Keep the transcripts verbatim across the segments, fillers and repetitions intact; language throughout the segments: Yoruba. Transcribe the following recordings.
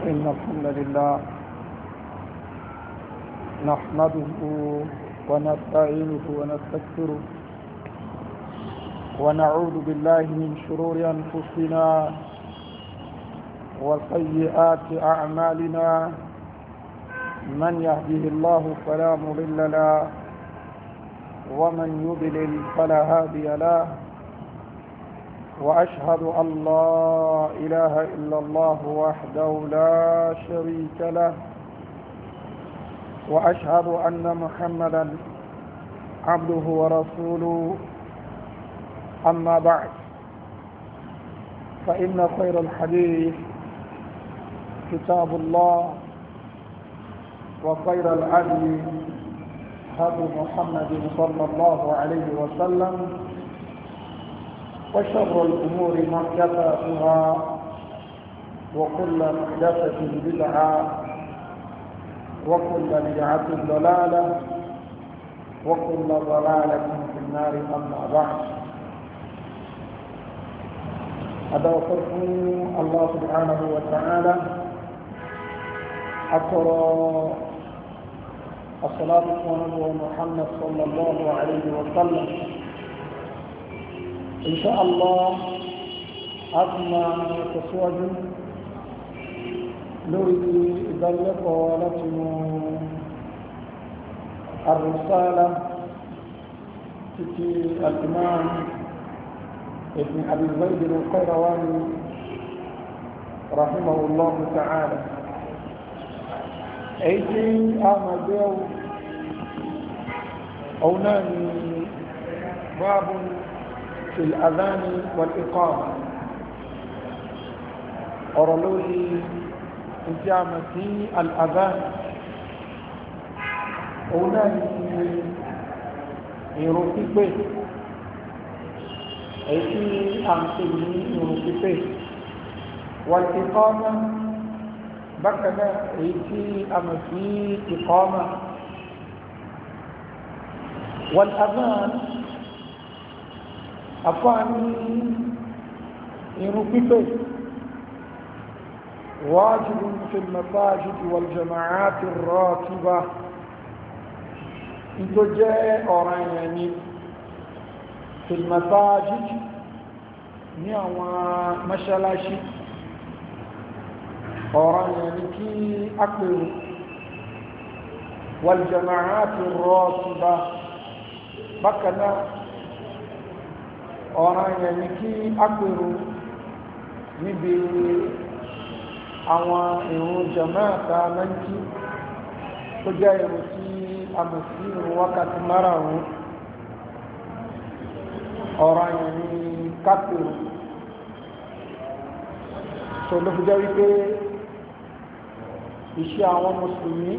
إن الحمد لله نحمده ونستعينه ونستغفره ونعوذ بالله من شرور أنفسنا وسيئات أعمالنا من يهده الله فلا مضل له ومن يضلل فلا هادي له وأشهد أن لا إله إلا الله وحده لا شريك له وأشهد أن محمدا عبده ورسوله أما بعد فإن خير الحديث كتاب الله وخير الهدي هدي محمد صلى الله عليه وسلم وشر الأمور محدثاتها وكل محدثة بدعة وكل بدعة ضلالة وكل ضلالة في النار أما بعد أدعوكم الله سبحانه وتعالى أترى الصلاة على محمد صلى الله عليه وسلم إن شاء الله أثنى تسواج نريد ذلك ولكن الرسالة في الإمام ابن أبي زيد القيرواني رحمه الله تعالى أيدي آمدوا أوناني باب في الأذان والإقامة أرلوه إجامة الأذان أوناني يروكي أيدي أمسيني يروكي والإقامة بكنا أيدي أمسي إقامة والأذان أفاني يروكي واجب في المساجد والجماعات الراتبة إنتو جاء أورانياني في المساجد نيوا مشالاشي أورانياني كي أكبر والجماعات الراتبة بكنا أورانياني كي أكبر نبي àwọn ìrun jamaata mẹ́ntí tó jẹ́ ìrun tí a mọ̀ sí ìrun wákàtí márààrún ọ̀ranyàn ní kápẹ̀rù tó ló fi jẹ́ wípé iṣẹ́ àwọn mùsùlùmí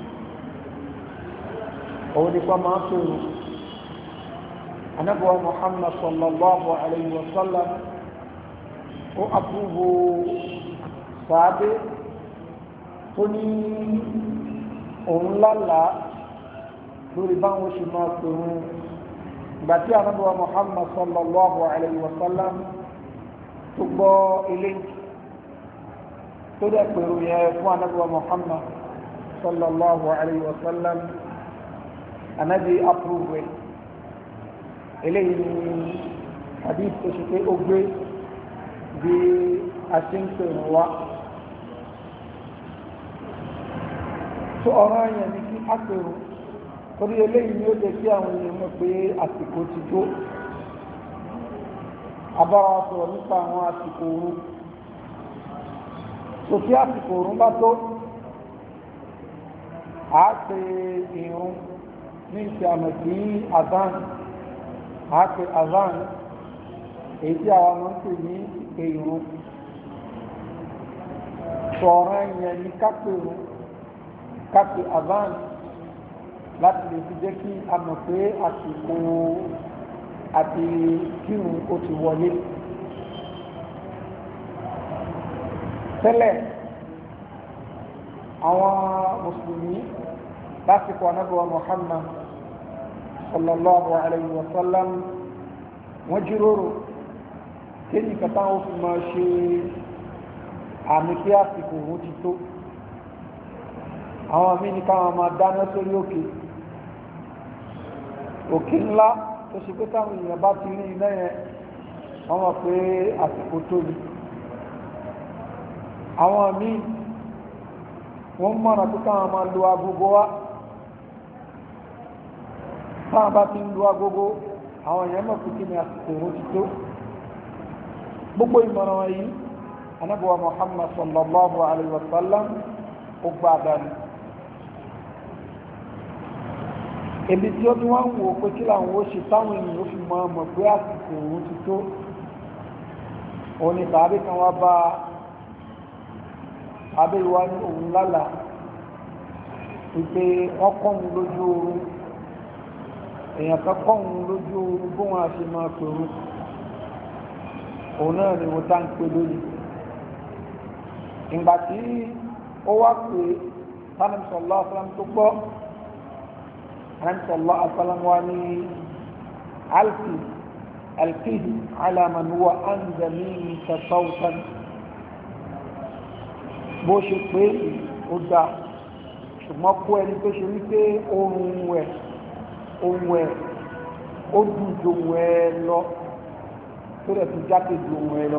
òun nípa máa tó ìrun anábọ̀wá Muhammad sallallahu alayhi wa sallam ó àpúrúvò sàábé tó ní òun lálàá lórí báwọn ṣe máa pèrún ìgbà tí ànábì wa Muhammad sallallahu alayhi wa sallam tó gbọ́ ilé tó dẹ̀ pèrún yẹ fún ànábì wa Muhammad sallallahu alayhi wa sallam ànábì approve eléyìí ni hadith tó ṣe pé ó gbé bí a ṣe ń pèrún wa tó ọ̀rọ̀ yẹn ní kí á pèrò torí eléyìí ni ó jẹ́ kí àwọn èèyàn mọ̀ pé àsìkò ti tó abára sọ̀rọ̀ nípa àwọn àsìkò oorun tó kí àsìkò oorun bá tó a pe ìrun ní ìṣe àmọ̀ sí azan a pe azan èyí tí àwọn ọmọ ń pè ní ìpè ìrun sọ̀rọ̀ yẹn ní ká pèrò kápẹ azan láti lè fi jẹ́ kí a mọ̀ pé àsìkò àti kírun ó ti wọlé tẹ́lẹ̀ àwọn mùsùlùmí lásìkò anábọ̀ Muhammad sallallahu alayhi wa sallam wọ́n jíròrò kí ní kàtà ó fi máa ṣe àmì pé àsìkò òun ti tó àwọn míì ní káwọn máa dáná sórí òkè òkè ńlá tó ṣe pé táwọn èèyàn bá ti rí iná yẹn wọ́n mọ̀ pé àsìkò tó ni àwọn míì wọ́n mọ̀ràn pé káwọn máa lo agogo wá táwọn bá ti ń lo agogo àwọn èèyàn mọ̀ pé kí ni àsìkò òun ti tó gbogbo ìmọ̀ràn wọn yìí anábọ̀wá Muhammad sallallahu alayhi wa sallam ó gbá dání ebi tí ó tún wá ń wò pé kí làwọn ó ṣe táwọn èèyàn ó fi mọ ọmọ pé àsìkò òun ti tó òun ni tàbí kan wá bá abẹ́wá ní òun lálà wípé wọ́n kọ́ òun lójú oorun èèyàn kan kọ́ òun lójú oorun bó wọn àti máa pèrú òun náà ni mo tá ń pè lónìí ìgbà tí ó wá pé sálẹm sọlá asálám tó gbọ́ sálẹm sọlá asálám wá ní alfi alkihi alamanuwa anzami tasawusan bó ṣe pé ó dá ṣùgbọ́n kó ẹni tó ṣe wípé ohun ẹ̀ ohun ẹ̀ ó dùn ju ohun ẹ̀ lọ tó rẹ̀ ti jáde ju ohun ẹ̀ lọ.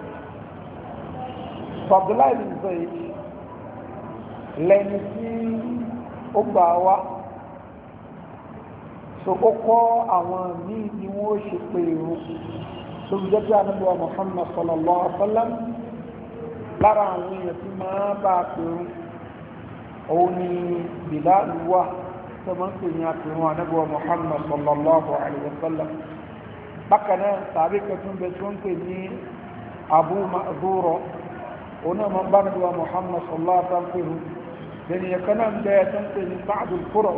Abdullahi bin Zayd lẹ́ni tí ó gbà wá so ó kọ́ àwọn míì ni wọ́n ṣe pé irun tó fi jẹ́ pé anábíwá Muhammad sallallahu alaihi wa sallam lára àwọn èèyàn tí máa bá a pèrún òun ni Bilal wà tó máa ń pè ní àpèrún anábíwá Muhammad sallallahu alaihi wa sallam bákan náà tàbí kẹtùn bẹ tí wọ́n ń pè ní Abu Ma'zura òun náà máa ń bá anábíwá Muhammad sallallahu alaihi wa sallam pèrún lẹ́ni ẹ̀kan náà ń bẹ tó ń pè ní Sa'dul Qura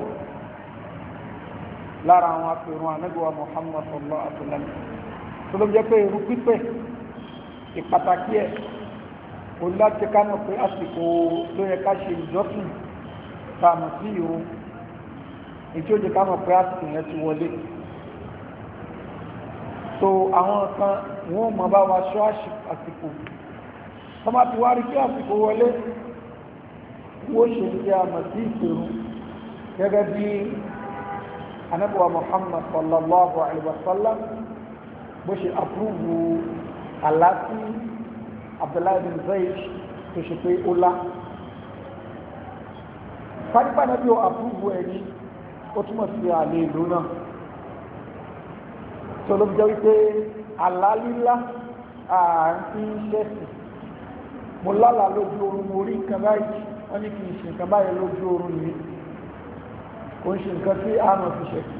lára àwọn àpèrún anábíwá Muhammad sallallahu alaihi wa sallam tó ló jẹ́ pé irú pípẹ́ ìpàtàkì ẹ̀ òun láti ká mọ̀ pé àsìkò tó yẹ ká ṣe ìjọsìn tààmù sí ìrun ètí ó jẹ ká mọ̀ pé àsìkò yẹn ti wọlé so àwọn kan wọ́n mọ̀ bá wa ṣọ́ àsìkò wọ́n máa ti wá rí pé àsìkò wọlé wọ́n ṣe ṣe àmọ̀ sí ìpèrún gẹ́gẹ́ bí anábọ̀wá Muhammad sallallahu alaihi wa sallam bó ṣe àpúrúvù àlàáfí Abdullahi bin Zayd tó ṣe pé ó lá fàdípà náà bí ó àpúrúvù ẹni ó túnmọ̀ sí àlè ìlú náà tó ló jẹ́ wípé àlálílá àárín ṣẹ́sì mo lálà lójú oorun mo rí nǹkan báyìí wọ́n ní kì í ṣe nǹkan báyìí lójú oorun yìí kò ń ṣe nǹkan tí àmọ̀ fi ṣe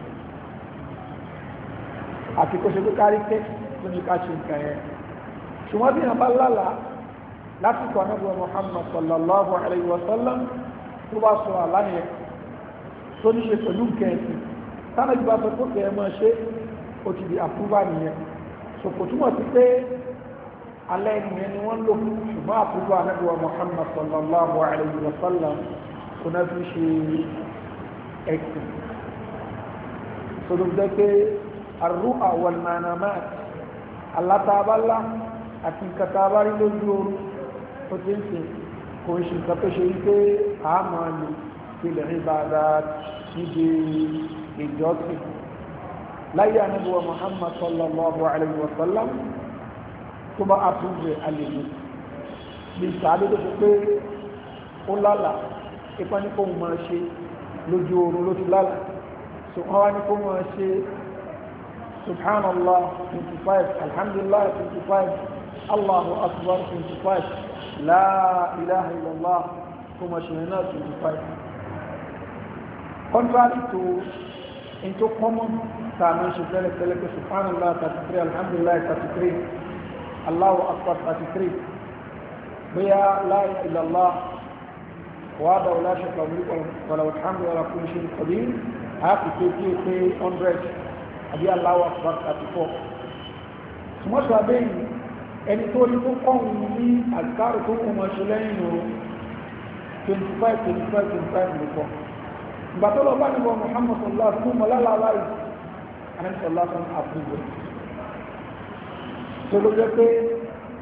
àti kò ṣe tó kárí tẹ́ tó ní ká ṣe nǹkan yẹn ṣùgbọ́n bí wọ́n bá lálà lásìkò anábọ̀ Muhammad sallallahu alayhi wa sallam tó bá sọ àlàyé tó ní ṣe pẹ̀lú nǹkan ẹ̀sìn tánà jù bá sọ pé kẹ́ ẹ máa ṣe ó ti di àpúrúbà nìyẹn ṣòkò túmọ̀ sí pé alẹ́ ènìyàn ni wọ́n lò ṣùgbọ́n àpúrúbà anábọ̀ Muhammad sallallahu alayhi wa sallam kò náà fi ṣe ẹ̀sìn tó ló jẹ́ pé arru'a wal manamat alátabálá àti nǹkan tá a bá rí lójú oorun ó ti ń sìn kò ń ṣe nǹkan tó ṣe wípé a máa lò ilẹ̀ ìbáadá níbi ìjọsìn láyé anábíwá Muhammad sallallahu alayhi wa sallam tó bá àtúnṣe àlejò bí sàádé tó fi pé ó lálà ipa ní kó máa ṣe lójú oorun ló ti lálà so wọ́n wá ní kó máa ṣe subhanallah twenty-five alhamdulillah twenty-five allahu akbar twenty-five la ilaha illallah kuma shirina twenty-five contrary to into common time she tell tell que subhanallah thirty-three alhamdulillah thirty-three allahu akbar thirty-three biya la ilaha illallah wa da la shaka wa la alhamdu wa la kulli shay'in qadir happy to one hundred àbí Allahu Akbar thirty-four ṣùgbọ́n sọ abẹ́yìn ẹni tó rí tó kọ́hùn ní àgbárò tó kọ́ mọ̀ ṣe lẹ́yìn oòrùn twenty-five twenty-five twenty-five nìkan ìgbà tó lọ bá níbọn Muhammad sallallahu alaihi wasallam mọ̀lá láàáyì anẹ́sọ̀lá fún àbúgbò tó ló jẹ́ pé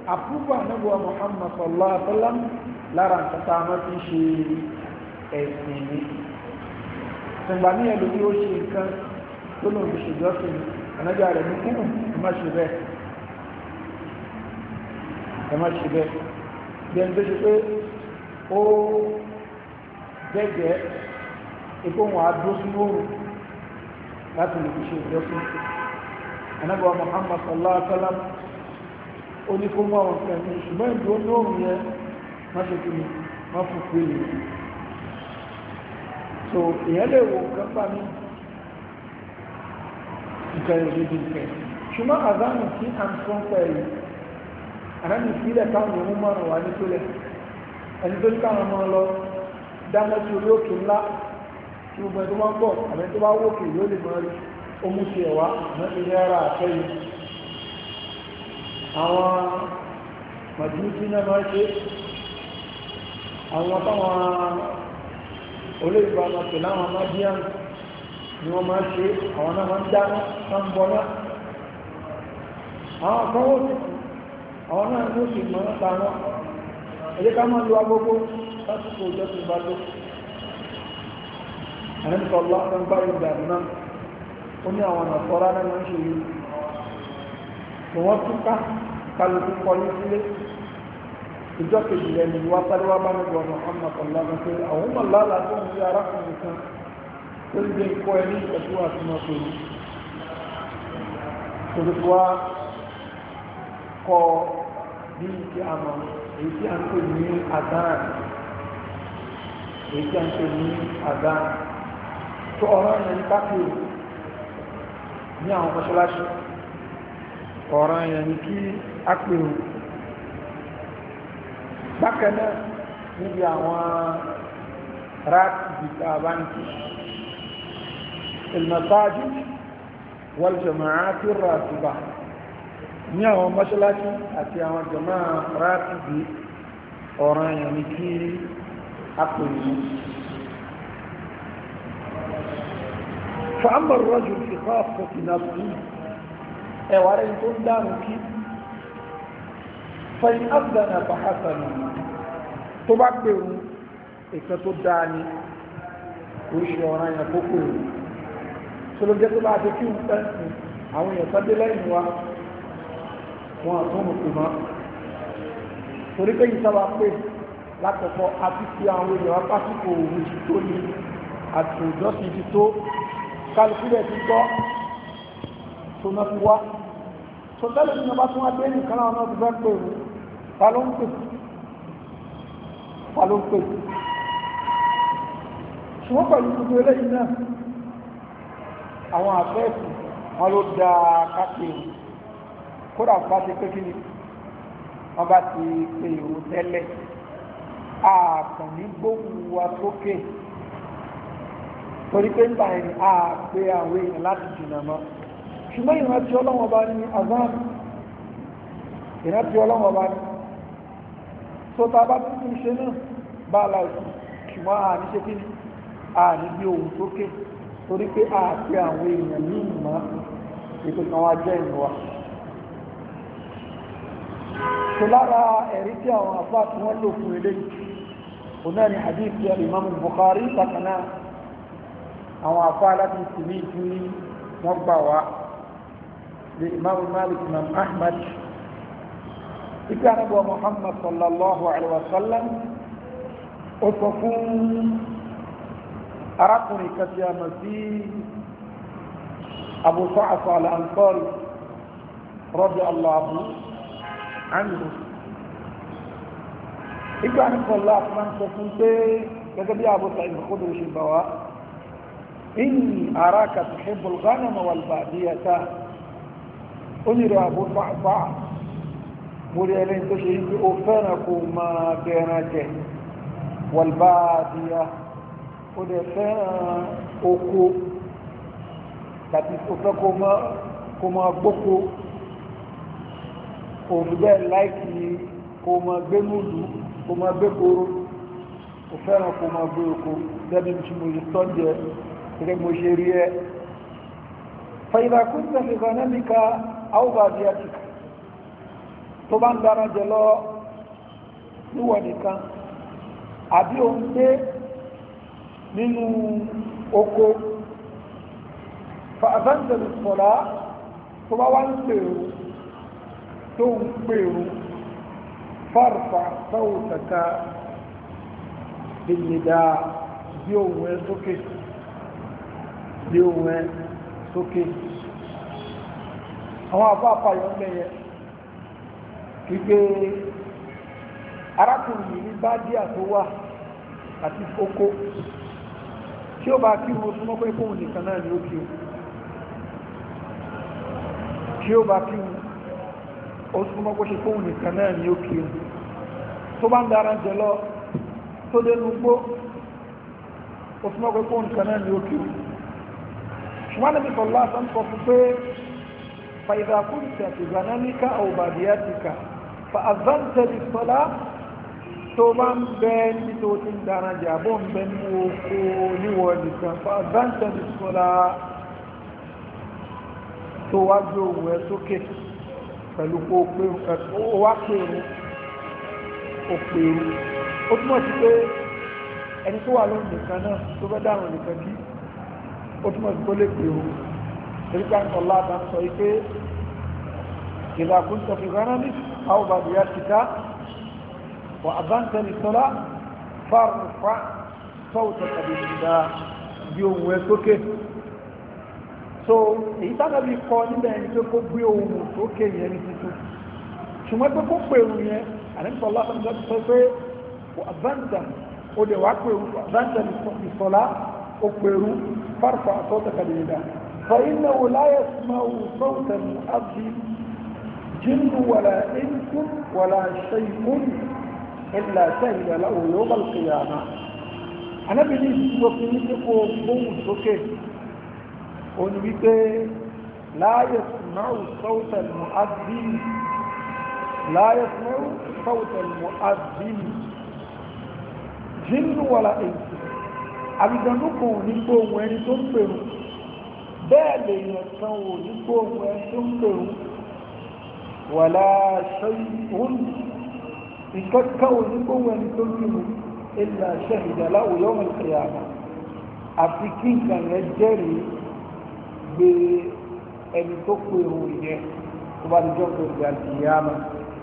àpúpọ̀ ànábọ̀ Muhammad sallallahu alaihi wasallam lára nǹkan tá a máa fi ṣe ẹ̀sìn ní ṣùgbọ́n ní ẹ̀lú ní ó ṣe nǹkan tó lòun fi ṣèjọ́sìn ànájà rẹ̀ ní kúrò ẹ má ṣe bẹ́ẹ̀ ẹ má ṣe bẹ́ẹ̀ bí ẹni tó ṣe pé ó gẹ́gẹ́ ipò wọn á dúró sínú òòrùn láti lè fi ṣe ìjọ́sìn ànábọ̀ Muhammad sallallahu alaihi wasallam ó ní kó mú àwọn nǹkan ní ṣùgbọ́n ìdúró ní òòrùn yẹn má ṣe kí ni má fún pé yìí so èèyàn lè wo nǹkan bá ní nǹkan ìrìnlẹ̀ nǹkan ṣùgbọ́n àzánù tí a ń sọ pẹ̀lú àdáni ìfilẹ̀ káwọn ohun márùn wà ní tólẹ̀ ẹni tó ní káwọn ọmọ lọ dáná sí orí òkè ńlá tí gbogbo ẹni tó wọ́n pọ̀ àbẹ́ tó bá wókè yóò lè mọ́ rí ó mú sí ẹ̀wá mẹ́rin ní ara àtẹ́yìn àwọn màjúmútí náà máa ṣe àwọn táwọn olóògbé ọmọ pẹ̀lú àwọn amájíyàn ni wọ́n máa ṣe àwọn náà máa ń dáná máa ń bọ́ná àwọn akọ́wọ́ sí àwọn náà ló sì mọ́ ta wọn ẹ̀jẹ̀ ká máa lo agogo lásìkò ọjọ́ tó bá tó àrẹ́mìtọ́ lọ́wọ́ bá ìgbà náà ó ní àwọn ànàfọ́rá náà máa ń ṣe yìí tí wọ́n tún ká kálukú kọjú sílé ìjọ kejì lẹ́nu wá sáré wá bá nígbà ọ̀nà ọmọ ọ̀la ní pé àwọn ọmọ lálàá tó ń rí arákùnrin kan tó ń gbé kọ́ ẹ ní ìtọ́jú àti mọ́ pé olùkọ́ wa kọ́ bí ti àmọ́ èyí tí a ń pè ní àdáàn èyí tí a ń pè ní àdáàn tó ọ̀rọ̀ yẹn ní kápẹ́ ní àwọn mọ́ṣáláṣí ọ̀rọ̀ yẹn ní kí á pè ó bákanáà níbi àwọn ráàtì bìtà báńkì المساجد والجماعات الراتبة ní àwọn mọ́ṣáláṣí àti àwọn jàmáà ráàtìbì ọ̀ràn èèyàn ní kí a pè ní فأما الرجل في خاصة نفسه ẹwà rẹ̀ tó ń dánù kí فإن أذن فحسن tó bá pèrú ìkẹ́ tó dáa ní oríṣi ọ̀ràn èèyàn kó pèrú tó ló jẹ́ tó bá ti kí ń pẹ́ǹsì àwọn èèyàn sábé lẹ́yìn wa wọn àtúnmù pè máa torí pé ìsáwà pé lákọ̀ọ́kọ́ àti fi àwọn èèyàn wá pásíkò òun ti tó ní àti ìjọsìn ti tó kálukúlẹ̀ ti gbọ́ tó náà fi wá tó tẹ́lẹ̀ ní ọba tún wá dé nìkan náà ti fẹ́ pè òun ta ló ń pè ta ló ń pè ṣùgbọ́n pẹ̀lú gbogbo eléyìí náà àwọn àfẹ́ẹ̀sì wọn ló dáa kápẹ́ kódà bá ti pé kí ni wọ́n bá ti pè ìrò tẹ́lẹ̀ ààkàn ní gbóhùn wa sókè torí pé nígbà yẹn a pé àwọn èèyàn láti jìnnà mọ́ ṣùgbọ́n ìrántí ọlọ́wọ́n bá ní azan ìrántí ọlọ́wọ́n bá ní tó ta bá tún ṣe náà bá aláìsí ṣùgbọ́n a ní ṣe kí ni a ní bí ohùn sókè torí pé a pé àwọn èèyàn ní ìmọ̀ ètò kan wá jẹ́ ìlú wa tó lára ẹ̀rí tí àwọn àfáà tí wọ́n lò fún ilé ọ̀nà ni hadith ya Imam Bukhari takana àwọn àfáà láti ìsinmi tí wọ́n gbà wá lè Imam Malik, Imam Ahmad ikú anábọ̀ Muhammad sallallahu alaihi wasallam ó sọ fún arákùnrin kàtí a mọ̀ sí Abu Sa'sa al-Ansari radiyallahu anhu ìgbà ní pọ̀lá àfihàn sọ fún pé gẹ́gẹ́ bí Abu Sa'id al-Khudri ṣe bá wá inni araka tuhibbul ghanama wal badiyata ó ní rẹ̀ Abu Sa'sa mo rí ẹlẹ́ni tó ṣe wípé ó fẹ́ràn kó máa bẹ̀rẹ̀ jẹ wal badiya ó dẹ̀ fẹ́ràn oko tàbí ó fẹ́ kó máa gbóko òfìbẹ́ láìkì kó ma gbé múlù kó ma gbé kóró kò fẹ́ràn kó ma gbé oko gẹ́bí tí mo yí tọ́jẹ́ gẹ́gẹ́ mo ṣe rí ẹ́ fàyílà kún tẹ́lẹ̀ ghanamika aw badiyatika tó bá ń dára jẹ lọ níwọ̀ nìkan àbí òun gbé nínú oko fàázántẹ̀lì sọ̀lá tó bá wá ń pèrò tó ń pèrò fárfà sáwòtàkà bìnnìdá bí ohun ẹ sókè bí ohun ẹ sókè àwọn àbá àpàyọ mẹ́yẹ kígbé arákùnrin yìí bá díà tó wà àti oko tí ó bá kí o súnmọ́ pé fóun nìkan náà ni ó kí o tí ó bá kí o súnmọ́ pé ṣe fóun nìkan náà ni ó kí o tó bá ń dára jẹ lọ tó dénú gbó ó súnmọ́ pé fóun nìkan náà ni ó kí o ṣùgbọ́n níbi sọ̀lá sọ ń sọ fún pé فإذا كنت في غنمك أو باديتك فأذنت بالصلاة توبا بين بتوت درجة بون بين وكوني ولك فأذنت بالصلاة تواجه وسوكي pẹ̀lú kó wá pèrú ó pèrú ó túnmọ̀ sí pé ẹni tó wà lóhùn nìkan náà tó bẹ́ dáhùn nìkan kí ó túnmọ̀ sí kó lè pèrú تلك الله تعالى إذا كنت في غنمك أو باديتك وأذنت للصلاة فارفع صوتك بالنداء بيوم وسوكي so èyí tábà bí kọ níbẹ̀ ẹni pé kó gbé ohun sókè yẹn ní títún ṣùgbọ́n pé kó pèrú yẹn àníṣọ́ látọ̀ nígbà tó sọ pé àzáǹtà ó dẹ̀ wá pèrú àzáǹtà ìsọ̀lá ó pèrú fárfà صوتك بالنداء فإنه لا يسمع صوت المؤذن جن ولا إنس ولا شيء إلا شهد له يوم القيامة أنا بني وكني كفو سوكي ونبيك لا يسمع صوت المؤذن لا يسمع صوت المؤذن جن ولا إنس أبدا نكون نكون وين تنفروا bẹ́ẹ̀ lè yàn kan wò ní gbóhùn ẹ tó ń pèrú wà láàṣẹ ìhún ìkọ́kọ́ wò ní gbóhùn ẹni tó ń pèrú ilẹ̀ àṣẹ ìdàláwò yawm al-qiyamah àfi kí nǹkan yẹn jẹ́rìí gbé ẹni tó pèrú yẹn tó bá dijọ́ pé ìgbà al-qiyamah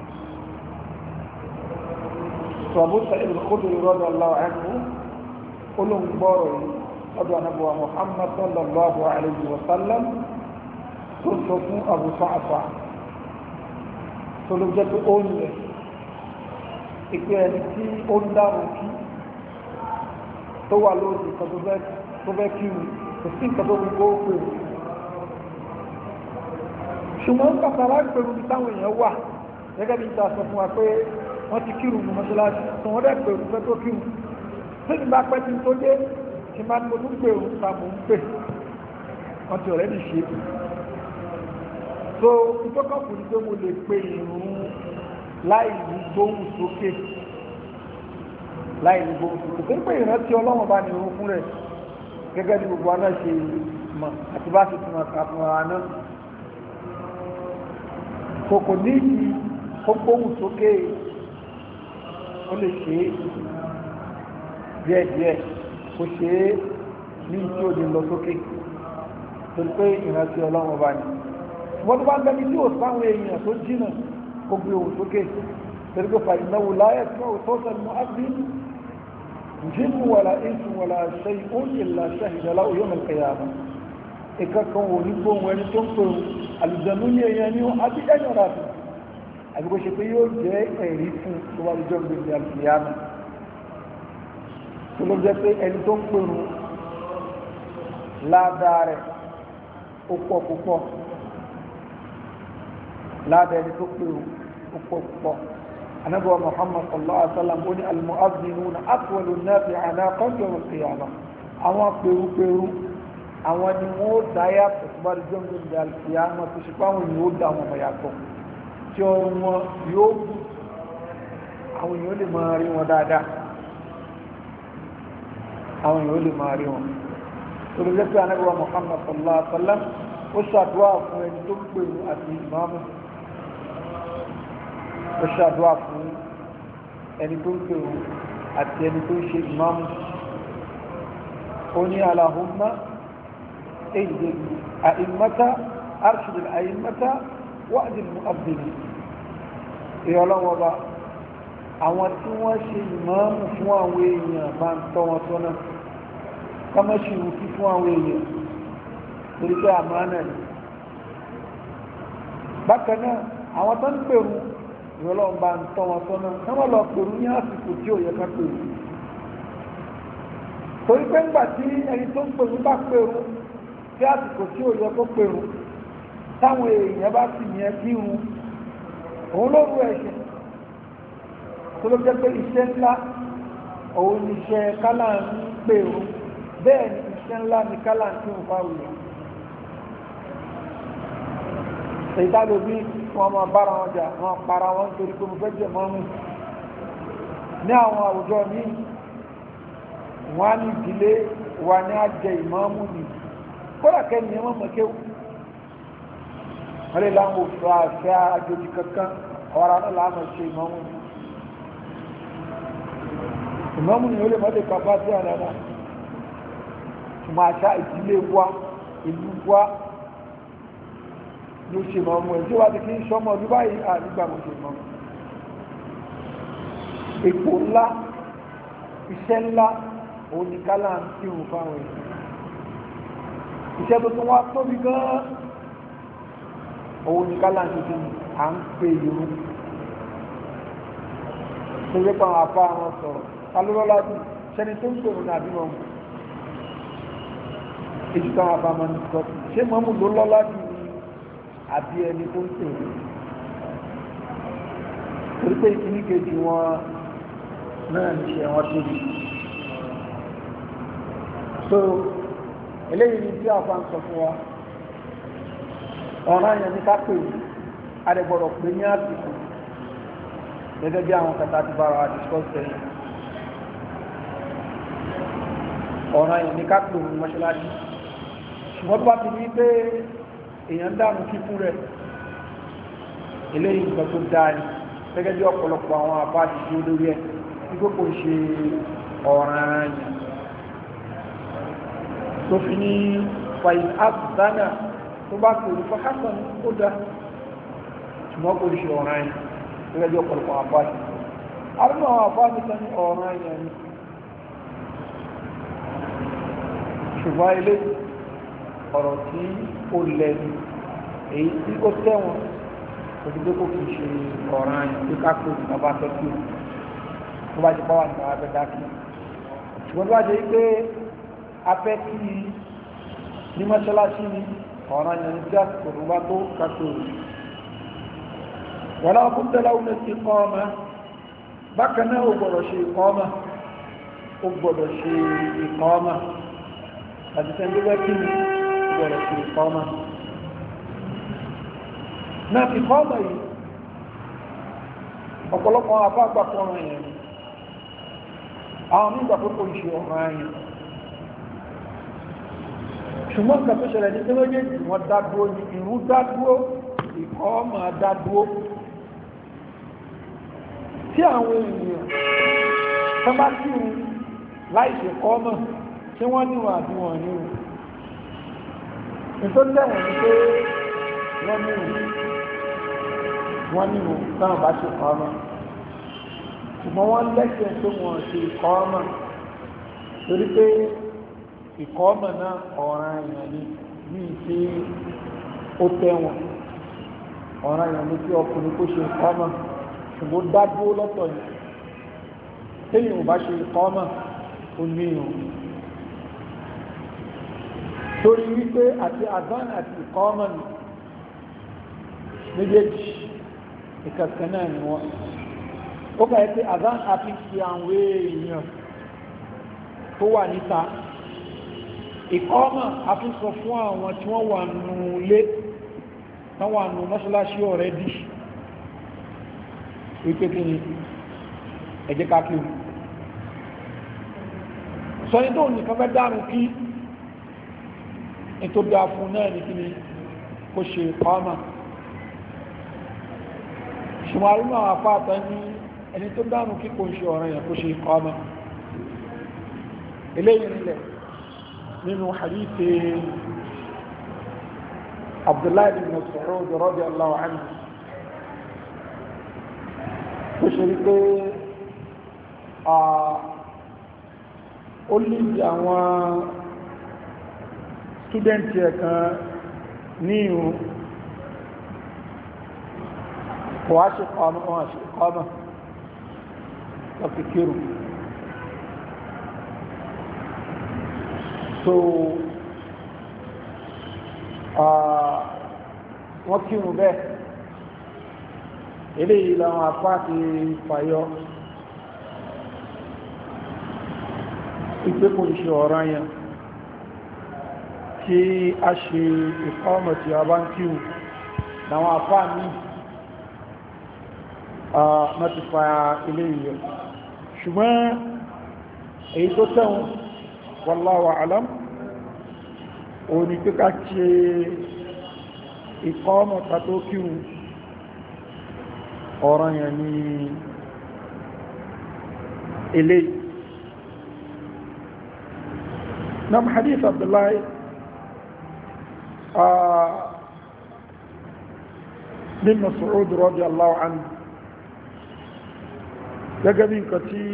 Abu Sa'id al-Khudri radiyallahu anhu olóńgbọ́rọ̀ yìí ọdún anábọ̀wà Muhammad sallallahu alayhi wa sallam tó sọ fún Abu Sa'fa tó ló jẹ́ pé ó ń lẹ̀ ìpé ẹni tí ó ń dáhùn kí tó wà lóòdì kan tó fẹ́ kí wù kò sí nǹkan tó gbogbo ó pèrò ṣùgbọ́n pàtàkì pèrò ní táwọn èèyàn wà gẹ́gẹ́ bí ìta sọ fún wa pé wọ́n ti kírun ní mọ́ṣáláṣí tó wọ́n dẹ̀ pèrò fẹ́ tó kírun tó ti bá pẹ́ tí tó dé tí máa ń gbogbo pé òun ta mò ń pè wọ́n ti ọ̀rẹ́ ní ṣe so ìtọ́kọ̀kù ní pé mo lè pe ìrun láì ní gbóhùn sókè láì ní gbóhùn sókè tó ń pè ìrántí ọlọ́run bá ní irun fún rẹ̀ gẹ́gẹ́ bí gbogbo aná ṣe mọ̀ àti bá ṣe tún ọ̀kà fún ara náà so kò ní ìdí kó gbóhùn sókè ó lè ṣe díẹ̀díẹ̀ kò ṣe é ní tí ó di lọ sókè tó ń pé ìrántí ọlọ́run ọba ni wọ́n tó bá gbẹ́ni tí ó sáwọn èèyàn tó jìnà kó gbé òun sókè torí pé fàìnáwó láyé tí ó tọ́sẹ̀ mọ́ ábí jínú wàlá ìsìn wàlá ṣe ó ìlà ṣàhìdàlá yawm al-qiyamah ìkankan wò ní gbóhùn ẹni tó ń pè àlùjànnú ní èèyàn ní àbí ẹ̀yàn rà fún àgbègbè ṣe pé yóò jẹ́ ẹ̀rí fún tó wà lójọ́ gbèsè al-qiyamah tó ló jẹ́ pé ẹni tó ń pèrú ládàá rẹ̀ ó pọ̀ púpọ̀ ládàá ẹni tó pèrú ó pọ̀ púpọ̀ anábọ̀ Muhammad sallallahu alaihi wasallam ó ní al-mu'adhdhinuna atwalu an-nasi 'anaqan yawm al-qiyamah àwọn pèrúpèrú àwọn ni wọ́n ó dáyà pẹ̀sùbárí jọ́ngọ́ ìdá al-qiyamah tó ṣe páwọn èèyàn ó dá wọn mọ̀ yàtọ̀ tí ọrùn wọn yóò bù àwọn èèyàn lè máa rí wọn dáadáa àwọn èèyàn lè máa rí wọn torí lẹ́sẹ̀ anábíwá Muhammad sallallahu alaihi wasallam ó ṣàdúrà fún ẹni tó pèrú àti ìmáàmù ó ṣàdúrà fún ẹni tó ń pèrò àti ẹni tó ń ṣe ìmáàmù ó ní Allahumma èdè àìmọ́ta arṣìdìl àìmọ́ta wa'dil mu'adhdhin ìrọ̀lọ́wọ́ bá àwọn tí wọ́n ṣe ìmáàmù fún àwọn èèyàn bá ń tọ́ wọn sọ́nà kọ́mọ́ṣì wùkí fún àwọn èèyàn torí pé àmánà ni bákan náà àwọn tó ń pèrú ìrọ̀lọ́wọ́ bá ń tọ́ wọn sọ́nà wọ́n lọ pèrú ní àsìkò tí ò yẹ ká pèrú torí pé ńgbà tí ẹni tó ń pèrú bá pèrú tí àsìkò tí ò yẹ kó pèrú táwọn èèyàn bá sì yẹn kírun òun ló rú ẹ̀ṣẹ̀ tó ló jẹ́ pé iṣẹ́ ńlá òun ni iṣẹ́ kálá ń pè ó bẹ́ẹ̀ ni iṣẹ́ ńlá ni kálá ń tí ó bá wùyà ìdálóbí wọn máa bára wọn jà wọn para wọn torí pé mo fẹ́ jẹ mọ́mú ní àwọn àwùjọ ní wọn á ní ìdílé wa ní àjẹ ìmọ̀ọ́mù ni kódà kẹ́ni wọn mọ̀ kéwù wọ́n lè láwọn òfin àfẹ́ àjòjì kankan ọ̀rọ̀ náà láàmà ṣe ìmọ̀mù ni ìmọ̀mù ni ó lè mọ́lẹ̀ kàbá sí àdára ṣùgbọ́n àṣà ìdílé wa ìlú wa ló ṣe ìmọ̀mù ẹ̀ tí ó wá ti kí ń sọmọ ọdún báyìí àdúgbà mo ṣe ìmọ̀mù èpò ńlá iṣẹ́ ńlá òun ni kálá ń kírun fáwọn èèyàn iṣẹ́ tó tún wá tóbi gan-an òun ni kálá ń tuntun à ń pè yòó tó yẹ pa àwọn afá àwọn sọ̀rọ̀ alúrọ́lá bí sẹ́ni tó ń pè wọn àbí wọn èjì táwọn afá máa ń sọ ṣé mọ́mú ló lọ́lá bí àbí ẹni tó ń pè wọn torí pé ìkíní kejì wọn náà ń ṣe wọn tóbi so eléyìí ni tí afá ń sọ fún wa ọ̀rọ̀ àyàn ní ká pè ní adẹ́gbọ̀rọ̀ pé ní àsìkò gẹ́gẹ́ bí àwọn kẹta ti bára wa discuss sẹ́yìn ọ̀rọ̀ àyàn ní ká pè ní mọ́ṣáláṣí ṣùgbọ́n tó bá ti ní pé èèyàn dànù kíkún rẹ̀ eléyìí nǹkan tó dáa ni gẹ́gẹ́ bí ọ̀pọ̀lọpọ̀ àwọn àbá ti ṣe lórí ẹ̀ tí kò kò ṣe ọ̀rọ̀ àyàn tó fi ní fàyín àbùdánà tó bá kò rí fọ́kásán ó dá ṣùgbọ́n kò ṣe ọ̀ràn yìí gẹ́gẹ́ bí ọ̀pọ̀lọpọ̀ àbáṣe arúgbó àwọn àbáṣe tán ní ọ̀ràn yìí ni ṣùgbọ́n ilé ọ̀rọ̀ tí ó lẹ́nu èyí tí ó tẹ̀wọ̀n kò sí pé kò kì í ṣe ọ̀ràn yìí tó kákó ìjọba fẹ́ kí o tó bá ti bá wà nípa abẹ́ dákì ṣùgbọ́n tó bá jẹ́ pé afẹ́ kí ní mọ́ṣáláṣí ni ọ̀ràn yẹn tí àsìkò bá tó kàtó wọ́n láwọn kún tẹ́lá omi sí kọ́ọ̀mà bákan náà ó gbọ́dọ̀ ṣe ìkọ́ọ̀mà ó gbọ́dọ̀ ṣe ìkọ́ọ̀mà àti sẹ́ńdẹ́gbẹ́ kí ni ó gbọ́dọ̀ ṣe ìkọ́ọ̀mà náà ìkọ́ọ̀mà yìí ọ̀pọ̀lọpọ̀ àbágbà kọ́ọ̀ràn yẹn àwọn nígbà tó kò ń ṣe ọ̀ràn yẹn ṣùgbọ́n nǹkan tó ṣẹlẹ̀ ní pé méjèèjì wọ́n dádúró ní ìrun dádúró ìkọ́ọ̀mà dádúró tí àwọn ènìyàn tó bá kírun láìṣe kọ́ọ̀mà tí wọ́n níwọ̀n àbí wọ́n níwọ̀n nítorí lẹ́wọ̀n ní pé wọ́n níwọ̀n wọ́n níwọ̀n táwọn bá ṣe kọ́ọ̀mà ṣùgbọ́n wọ́n lẹ́sẹ̀ pé wọ́n ṣe kọ́ọ̀mà torí pé ìkọ́ọ̀mọ̀ náà ọ̀ràn èèyàn ní bí i tí ó tẹ́wọ̀n ọ̀ràn èèyàn ní kí ọkùnrin kó ṣe ìkọ́ọ̀mọ̀ ṣùgbọ́n dádúró lọ́tọ̀ ni téèyàn ò bá ṣe ìkọ́ọ̀mọ̀ ó ní ìhùn torí wípé àti àdán àti ìkọ́ọ̀mọ̀ ni méjèèjì ìkẹ̀kẹ́ náà ni wọ́n ó kà ẹ́ pé àdán àti ti àwọn èèyàn tó wà níta ìkọ́mà àtúnsọ fún àwọn tí wọ́n wà nù lé wọ́n wà nù mọ́ṣáláṣí ọ̀rẹ́dì wípé kí ni ẹjẹ́ káàkiri sọ ní tó nìkan fẹ́ dárùn kí ní tó dá fún náà ní kí ni kó ṣe ìkọ́mà ṣùgbọ́n inú àwọn afáàtà ní ẹni tó dánù kí kò ń ṣe ọ̀rọ̀ yẹn kó ṣe ìkọ́mà eléyìí nílẹ̀ nínú hadithi Abdullahi bin Mas'ud radiyallahu anhu tó ṣe rí pé ó lè di àwọn studenti ẹ̀kan ní ìrùn kò wá ṣe kọ́mà wọ́n ṣe kọ́mà lọ́pìkírù so wọ́n kírun bẹ́ẹ̀ eléyìí làwọn apá ti fàyọ ìpé kò ṣe ọ̀ranyàn kí a ṣe ìkọ́mọ̀ tí a bá ń kírun làwọn apá ní ma ti fa eléyìí ṣùgbọ́n èyí tó tẹ́wọ̀n wallahu a'lam ó ní pé ká ṣe ìkọ́mọ̀ ká tó kírun ọ̀ranyàn ní eléyìí. nam hadith Abdullahi bin Mas'ud radiyallahu anhu gẹ́gẹ́ bí nǹkan tí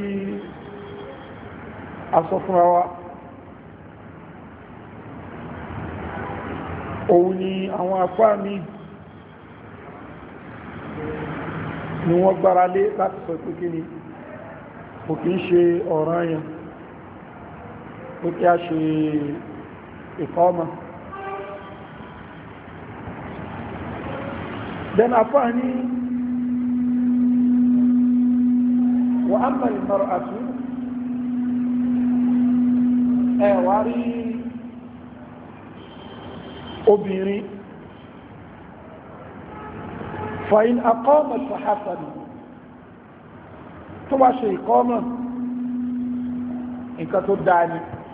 a sọ fúnra wa òun ni àwọn afá mi ni wọ́n gbára lé láti sọ pé kí ni kò kí ń ṣe ọ̀ranyàn pé kí a ṣe ìkọ́mà then afá ní wa amma al-mar'atu ẹ̀wà rí obìnrin fa'in aqama fa-hasan tó bá ṣe ìkọ́mà nǹkan tó dáni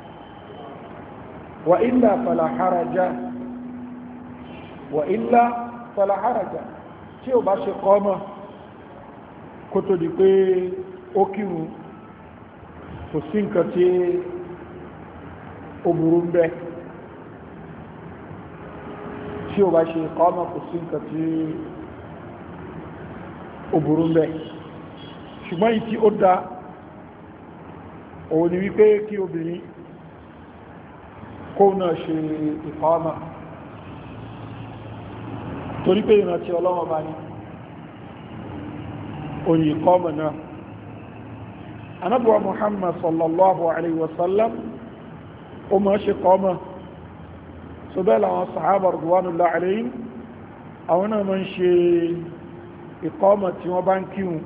wa illa fala haraja wa illa fala haraja tí ó bá ṣe kọ́mà kó tó di pé ó kírun kò sí nǹkan tí ó burú ń bẹ tí ó bá ṣe ìkọ́mà kò sí nǹkan tí ó burú ń bẹ ṣùgbọ́n yìí tí ó dá òun ni wípé kí obìnrin kó náà ṣe ìkọ́mà torí pé ìrántí Ọlọ́run bá ní oyin ìkọ́mà náà anábùwà Muhammad sallallahu alaihi wasallam ó máa ṣe kọ́mà so bẹ́ẹ̀ làwọn sàhábà radwanullahi alaihim àwọn náà máa ń ṣe ìkọ́mà tí wọ́n bá ń kírun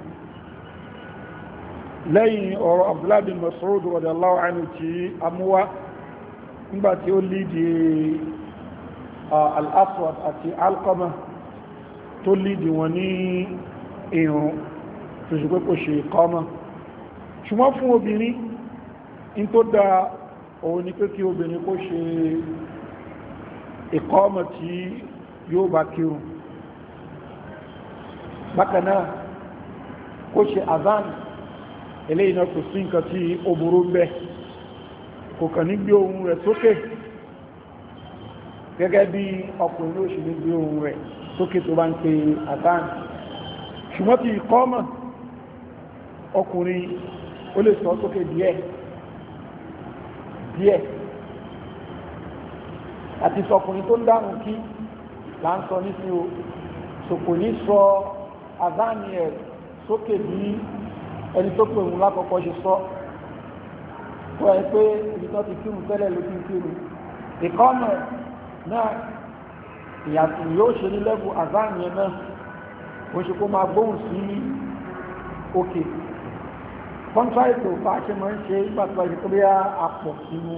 lẹ́yìn ọ̀rọ̀ Abdullah bin Mas'ud radiyallahu anhu tí a mú wá nígbàtí ó lídi al-Aswad àti Alqama tó lídi wọn ní ìrun tó ṣe pé kò ṣe ìkọ́mà ṣùgbọ́n fún obìnrin in tó dá òun ni pé kí obìnrin kó ṣe ìkọ́mà tí yóò bá kírun bákanáà kó ṣe azan eléyìí náà kò sí nǹkan tí ó burú ń bẹ kò kàn ní gbé ohùn rẹ̀ sókè gẹ́gẹ́ bí ọkùnrin ló ṣe ní gbé ohùn rẹ̀ sókè tó bá ń pe azan ṣùgbọ́n tí ìkọ́mà ọkùnrin ó lè sọ sókè díẹ̀ díẹ̀ àti sọkùnrin tó ń dáhùn kí là ń sọ ní sí o sòkò ní sọ àzáni ẹ̀ sókè bí ẹni tó pè òun lákọ̀ọ́kọ́ ṣe sọ tó ẹ pé ibi tó ti kírun tẹ́lẹ̀ ló ti kírun ìkọ́nà náà ìyàtọ̀ yóò ṣe ní lẹ́bù àzáni ẹ̀ náà wọ́n ṣe kó máa gbóhùn sí òkè kọ́ntráìtò bá ṣe máa ń ṣe ìgbàtọ̀ ìtòríà àpọ̀ nínú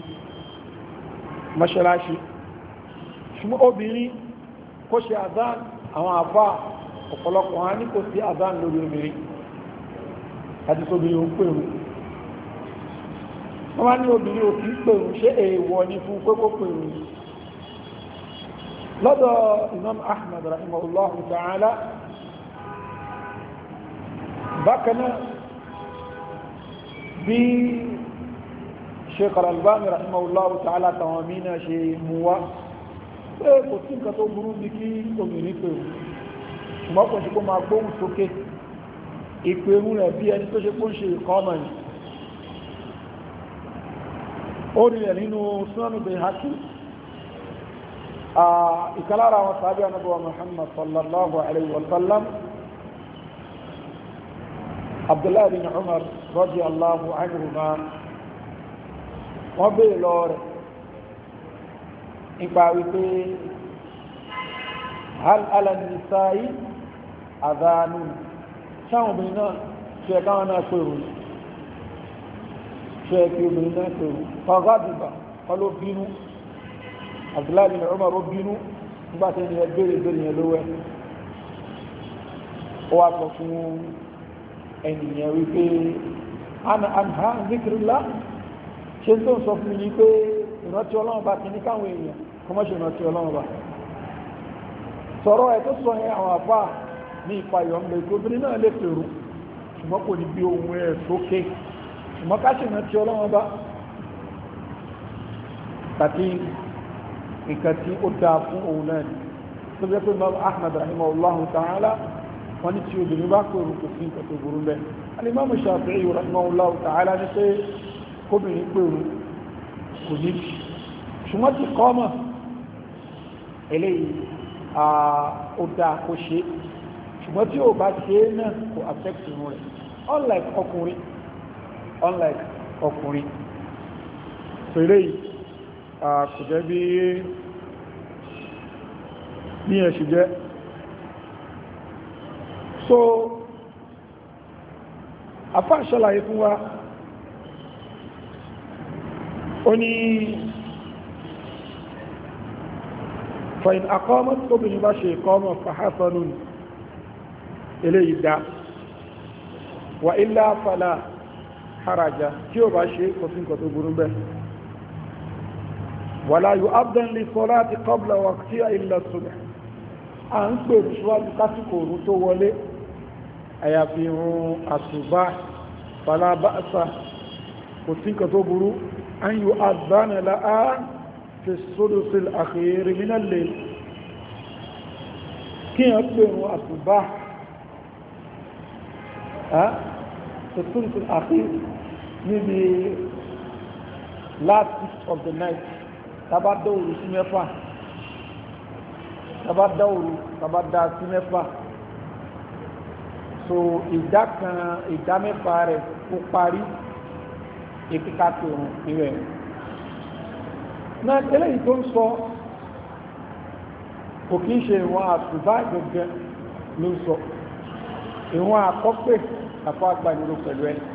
mọ́ṣáláṣí ṣùgbọ́n obìnrin kó ṣe àzán àwọn àfá ọ̀pọ̀lọpọ̀ wọn ní kò sí àzán lórí obìnrin àti tóbìnrin ò ń pèrò wọ́n wá ní obìnrin ò kí ń pèrò ṣé èèwọ̀ ní fún kókó pèrò lọ́dọ̀ Imam Ahmad rahimahullahu ta'ala bákan náà bí Sheikh Al-Albani rahimahullahu ta'ala tàwọn mìíràn ṣe mú wá pé kò sí nǹkan tó burú bí kí obìnrin pè wù ṣùgbọ́n kò sí kó máa gbóhùn sókè ìpèrú rẹ̀ bí ẹni tó ṣe kó ń ṣe ìkọ́mọ̀ ni ó rí rẹ̀ nínú Sunan Bayhaqi ìkàlára àwọn sàábí anábọ̀wà Muhammad sallallahu alaihi wa sallam Abdullahi bin Umar radiyallahu anhuma wọ́n bèèrè lọ rẹ̀ nípa wípé hal ala nisa'i adhanu sáwọn obìnrin náà ṣe káwọn náà pèrò ṣe kí obìnrin náà pèrò fagadiba kọlọ bínú Abdullahi bin Umar ó bínú nígbàtí ẹni ẹ bèèrè bèèrè yẹn lówẹ́ ó wá sọ fún ènìyàn wípé ana anha zikrillah ṣe tó ń sọ fún mi ní pé ìrántí Ọlọ́run bá ti ní káwọn èèyàn kọmọ́ ṣe ìrántí Ọlọ́run bá sọ̀rọ̀ ẹ̀ tó sọ yẹn àwọn àfá ní ìpayọ̀ ń lè gómìnà náà lè pèrú ṣùgbọ́n kò ní bí ohun ẹ̀ sókè ṣùgbọ́n ká ṣe ìrántí Ọlọ́run bá tàbí nǹkan tí ó dáa fún òun náà ni tó jẹ́ pé Imam Ahmad rahimahullahu ta'ala wọ́n ní tí obìnrin bá pèrú kò sí nǹkan tó burú bẹ́ẹ̀ al-Imam Shafi'i rahimahullahu ta'ala ní pé kóbìnrin pèrú kò ní ṣùgbọ́n ti kọ́ mọ̀ eléyìí ó dáa kó ṣe ṣùgbọ́n tí ó bá ṣe náà kò affect inú rẹ̀ unlike ọkùnrin unlike ọkùnrin so eléyìí kò jẹ́ bí ní ẹ̀ ṣe jẹ́ so afá ṣàlàyé fún wa ó ní fàyín àkọ́mọ́ tóbìnrin bá ṣe ìkọ́mọ̀ fàhásánù eléyìí dá wà ilá fàlá haraja tí ó bá ṣe kò sí nǹkan tó burú bẹ́ wàlá yóò abdán lè salati qabla waqtiha illa subh a ń pè ṣíwájú kásìkò òru tó wọlé àyàfi ìrun àsùbá fàlá ba'sa kò sí nǹkan tó burú an yu'adhdhana laha fi as-sudus al-akhir min al-layl kí a pè ìrun àsùbá fi as-sudus al-akhir níbi last six of the night tàbá dóòrù sí mẹ́fà tàbá dóòrù tàbá dá sí mẹ́fà so ìdá kan ìdá mẹ́fà rẹ̀ kó parí ìpíká tó rùn ìrẹ̀ náà tẹ́lẹ̀ yìí tó ń sọ kò kí ń ṣe ìwọ̀n àtúbá gẹ́gẹ́ ló ń sọ ìwọ̀n àkọ́pẹ́ àfọ́ àgbànirò pẹ̀lú ẹ̀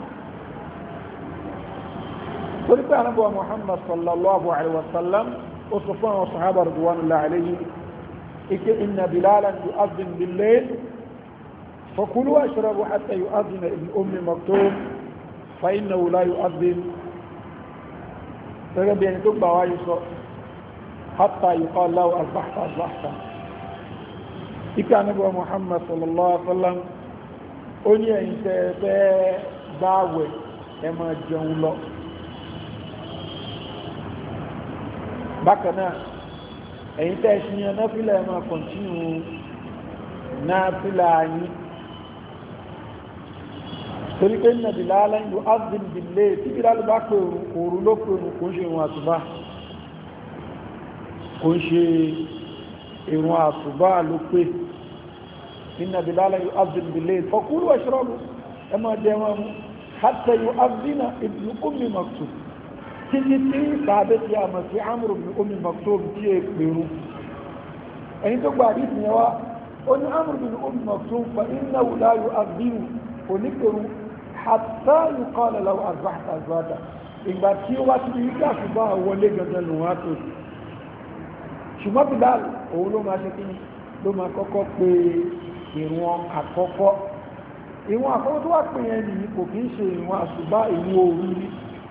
torí pé ànábì Muhammad sallallahu alaihi wasallam ó sọ fún àwọn sàhábà radwanullahi alayhim ike inna Bilalan yu'adhdhin bil-layl fakulu washrabu hatta yu'adhdhina ibn ummi maktum fa innahu la yu'adhdhin gẹ́gẹ́ bí ẹni tó gbà wáyé sọ hatta yuqala lahu asbahta asbahta ike ànábì Muhammad sallallahu alaihi wasallam ó ní ẹ̀yin tẹ́ fẹ́ gbààwẹ̀ ẹ máa jẹun lọ bákanáà ẹ̀yin tẹ́ ṣíyàn náfílà ẹ máa kọ̀ntínú náfílà yìí torí pé ní Bilalan yu'adhdhin bil-layl tí Bilal bá pè òru ló pè òru kò ń ṣe ìrun àsùbá kò ń ṣe ìrun àsùbá ló pè inna Bilalan yu'adhdhin bil-layl fakulu washrabu ẹ máa jẹ wọn mú hatta yu'adhdhina ibn ummi maktum títí tí sàábé tí a mọ̀ sí Amr ibn Ummi Maktum tí è pèrú ẹni tó gbà àdísì yẹn wá ó ní Amr ibn Ummi Maktum fa innahu la yu'adhdhinu onípèrú hatta yuqala lahu asbahta asbahta ìgbà tí ó wá sí ní ìgbà àfibá wọlé gangan lòun á tó ṣùgbọ́n Bilal òun ló máa ṣe kí ló máa kọ́kọ́ pé ìwọ̀n àkọ́kọ́ ìwọ̀n àkọ́kọ́ tó wà pè yẹn nìyí kò kí ń ṣe ìwọ̀n àsùbá ìwọ̀n òru ní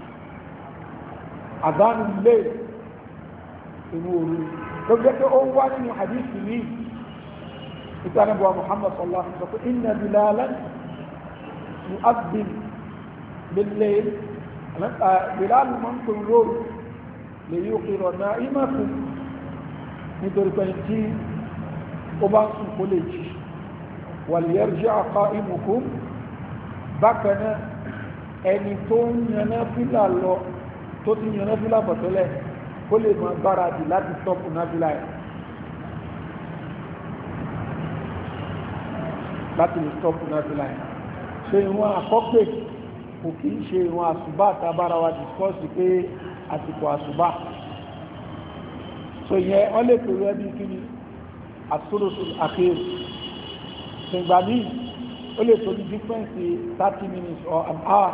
àdánù lè inú orí tó jẹ́ pé ó wá nínú hadithi ní ìtànàbíwa Muhammad sallallahu alaihi wasallam inna Bilalan mu'adhdhin bil-layl Bilal máa ń pè lóru lè yóò kírọ̀ náà imakum nítorí pé tí ó bá ń sùn kó lè jí wal yarji'a qa'imukum bákan náà ẹni tó ń yaná fílà lọ tó ti yaná fílà bọ̀tọ́lẹ̀ kó lè máa gbáradì láti tọ́pù náà fílà ẹ̀ láti lè tọ́pù náà fílà ẹ̀ ṣe ìwọ̀n àkọ́pẹ́ kò kí ń ṣe ìwọ̀n àṣùbá àtàbára wa discourse pé àsìkò àṣùbá so yẹn wọ́n lè pèrò ẹbí kí ni àsúrùsù àkéèrè ṣùgbà míì ó lè tó ní difference thirty minutes or an hour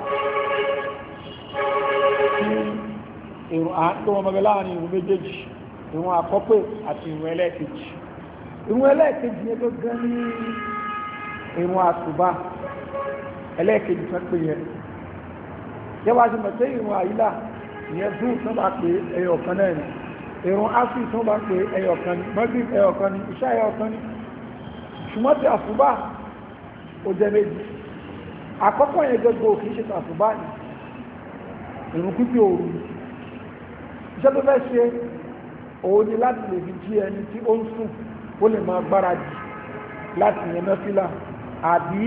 tí ìrùn tó wọ́n mọ́bẹ̀ láàrin ìrùn méjèèjì ìrùn àkọ́pẹ́ àti ìrùn ẹlẹ́ẹ̀kejì ìrùn ẹlẹ́ẹ̀kejì yẹn tó gán ní ìrùn àṣùbá ẹlẹ́ẹ̀kejì tó pè yẹn yẹ́wàá ṣe mọ̀ sí ìrùn àyílà ìyẹn dùn tó bá pé ẹyọ kan náà ni ìrùn áfì tó bá pé ẹyọ kan ni mọ́gbì ẹyọ kan ni ìṣá ẹyọ kan ni ṣùgbọ́n ti àṣùbá ó jẹ́ méjì àkọ́kọ́ yẹn gbogbo òfin ṣe àṣùbá ni ìrùn pípé òru iṣẹ́ tó fẹ́ ṣe òun ni láti lè fi jí ẹni tí ó ń sùn ó lè máa gbáradì láti yẹn náfìlà àbí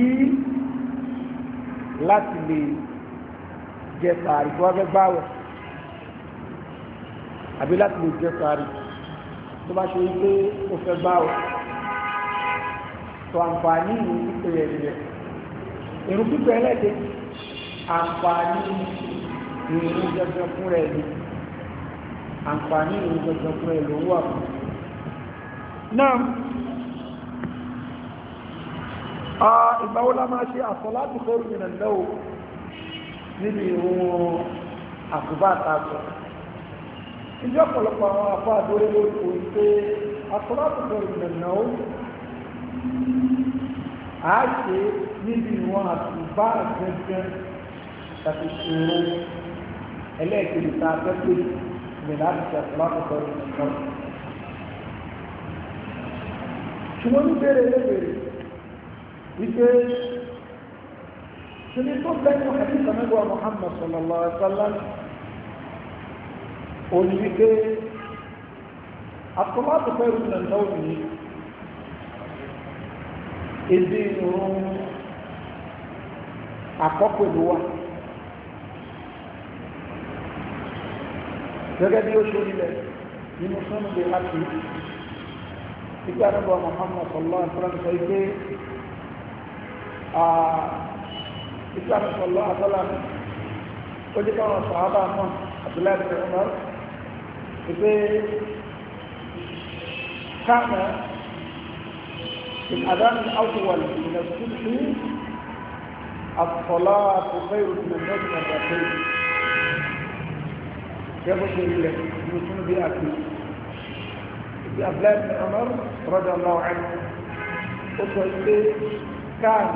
láti lè jẹ sàárì tó wá fẹ́ gbáwẹ̀ àbí láti lè jẹ sàárì tó bá ṣe wípé ó fẹ́ gbáwẹ̀ tó àǹfààní ìrùn pípé yẹn ni rẹ̀ ìrùn pípé ẹlẹ́dẹ̀ àǹfààní ìrùn jẹjẹ fún rẹ̀ ni àǹfààní ìrùn jẹjẹ fún rẹ̀ ló wà fún náà ìgbàwó la máa ṣe as-salatu khayrun minan nawm níbi ìrun àsùbá àtàkọ̀ ìjọ ọ̀pọ̀lọpọ̀ àwọn afọ́ àdórí lórí kò ń pé as-salatu khayrun minan nawm a ṣe níbi ìrun àsùbá gẹ́gẹ́ tàbí ìrun ẹlẹ́ẹ̀kejì tá a fẹ́ pé ìrìn láti ṣe as-salatu khayrun minan nawm ṣùgbọ́n ní bèrè lébèrè wípé ṣe ní tó bẹ́ẹ̀ ní hadith Ànábì Muhammad sallallahu alaihi wasallam ó ní wípé as-salatu khayrun minan nawm ní èdè ìrun àkọ́kọ́ ìlú wa gẹ́gẹ́ bí ó ṣe nílẹ̀ nínú sọ́nù bí láti ìgbà Ànábì Muhammad sallallahu alaihi wasallam sọ wípé Islam sallallahu alaihi wasallam ó jẹ́ káwọn sàhábà náà Abdullahi bin Umar ìpé káàmà الأذان الأول من الصبح الصلاة خير من النوم مرتين يبقى لك يكون بأكل في عبد الله بن عمر رضي الله عنه قلت كان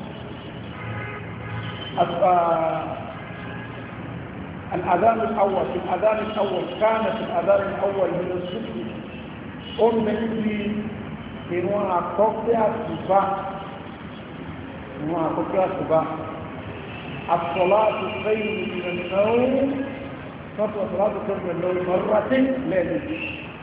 الأذان الأول في الأذان الأول كان في الأذان الأول من الصبح أم نبي ìwọ̀n àkọ́kẹ́ àtùbá ìwọ̀n àkọ́kẹ́ àtùbá as-salatu khayrun minan nawm sọ́tọ̀ as-salatu khayrun minan nawm marratayn lẹ́ẹ̀mejì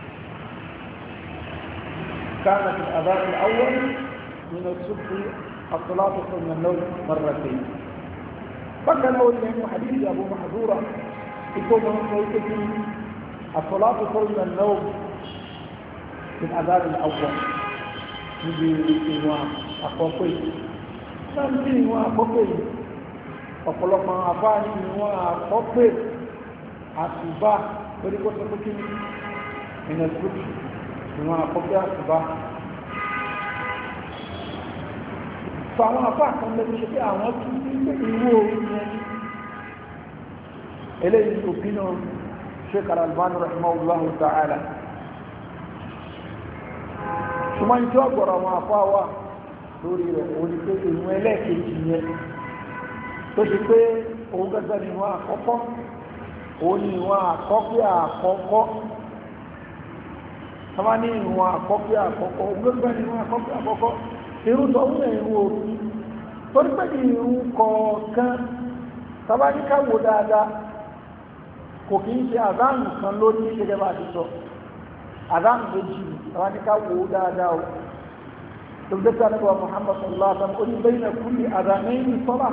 كان في الأذان الأول من الصبح الصلاة خير من النوم مرتين فكان أول من حديث أبو محذورة يقول من صوته الصلاة خير من النوم في الأذان الأول níbi ìwọ̀n àkọ́kọ́ yìí náà ní ìwọ̀n àkọ́kọ́ yìí ọ̀pọ̀lọpọ̀ àfáà ní ìwọ̀n àkọ́kọ́ àtùbá orígbọ́sọ tó kí ní ìnẹ̀sùkú ìwọ̀n àkọ́kọ́ àtùbá sọ àwọn àfáà kan lẹ́nu ṣe pé àwọn tún ní pé ìwọ̀ orí yẹn eléyìí òpinà Sheikh Al-Albani rahimahullahu ta'ala ṣùgbọ́n ní tí ó gbọ́rọ̀ àwọn àfáwà lórí rẹ̀ òun ni pé ìrun ẹlẹ́ẹ̀kejì yẹn tó ṣe pé òun gẹ́gẹ́ ni ìrun àkọ́kọ́ òun ni ìrun àkọ́kọ́ àkọ́kọ́ tọ́wá ní ìrun àkọ́kọ́ àkọ́kọ́ òun gẹ́gẹ́ ni ìrun àkọ́kọ́ àkọ́kọ́ irú tó ń rẹ̀ ìrun òru torí pé ìrun kọ̀ọ̀kan tàbáníká wo dáadáa kò kí ń ṣe àdánù kan lórí gẹ́gẹ́ bá ti sọ àdánù méjì tàbáníká wo dáadáa o tó gbé tí a nígbà Muhammad sallallahu alaihi wasallam oní bayna kulli adhanayn sọ́lá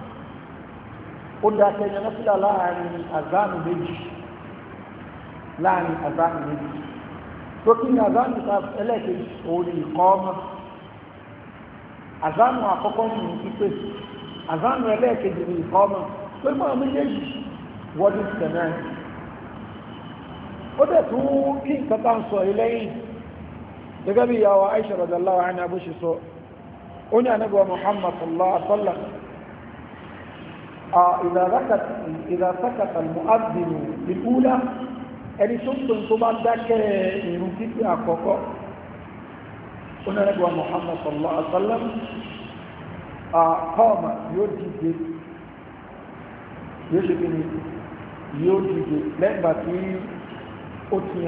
ó dá kẹjọ náà sílá láàrin àdánù méjì láàrin àdánù méjì tó kí ni àdánù ẹlẹ́ẹ̀kejì òun ni ìkọ́ọ́mọ́ àdánù àkọ́kọ́ ní pípé àdánù ẹlẹ́ẹ̀kejì ní ìkọ́ọ́mọ́ tó mọ́ méjèèjì wọ́dí tẹ̀mẹ́ ó dẹ̀ tún kí nǹkan tá ń sọ ilẹ́yìn gẹ́gẹ́ bí ìyàwó Aisha radallahu anha bó ṣe sọ ó ní ànábì Muhammad sallallahu alaihi wasallam idha sakata al-mu'adhdhin bil-ula ẹni tó ń tó tó bá dákẹ́ ìrun títí àkọ́kọ́ ó ní ànábì Muhammad sallallahu alaihi wasallam qama yóò dìde yóò ṣe kí ni yóò dìde lẹ́gbà tí ó ti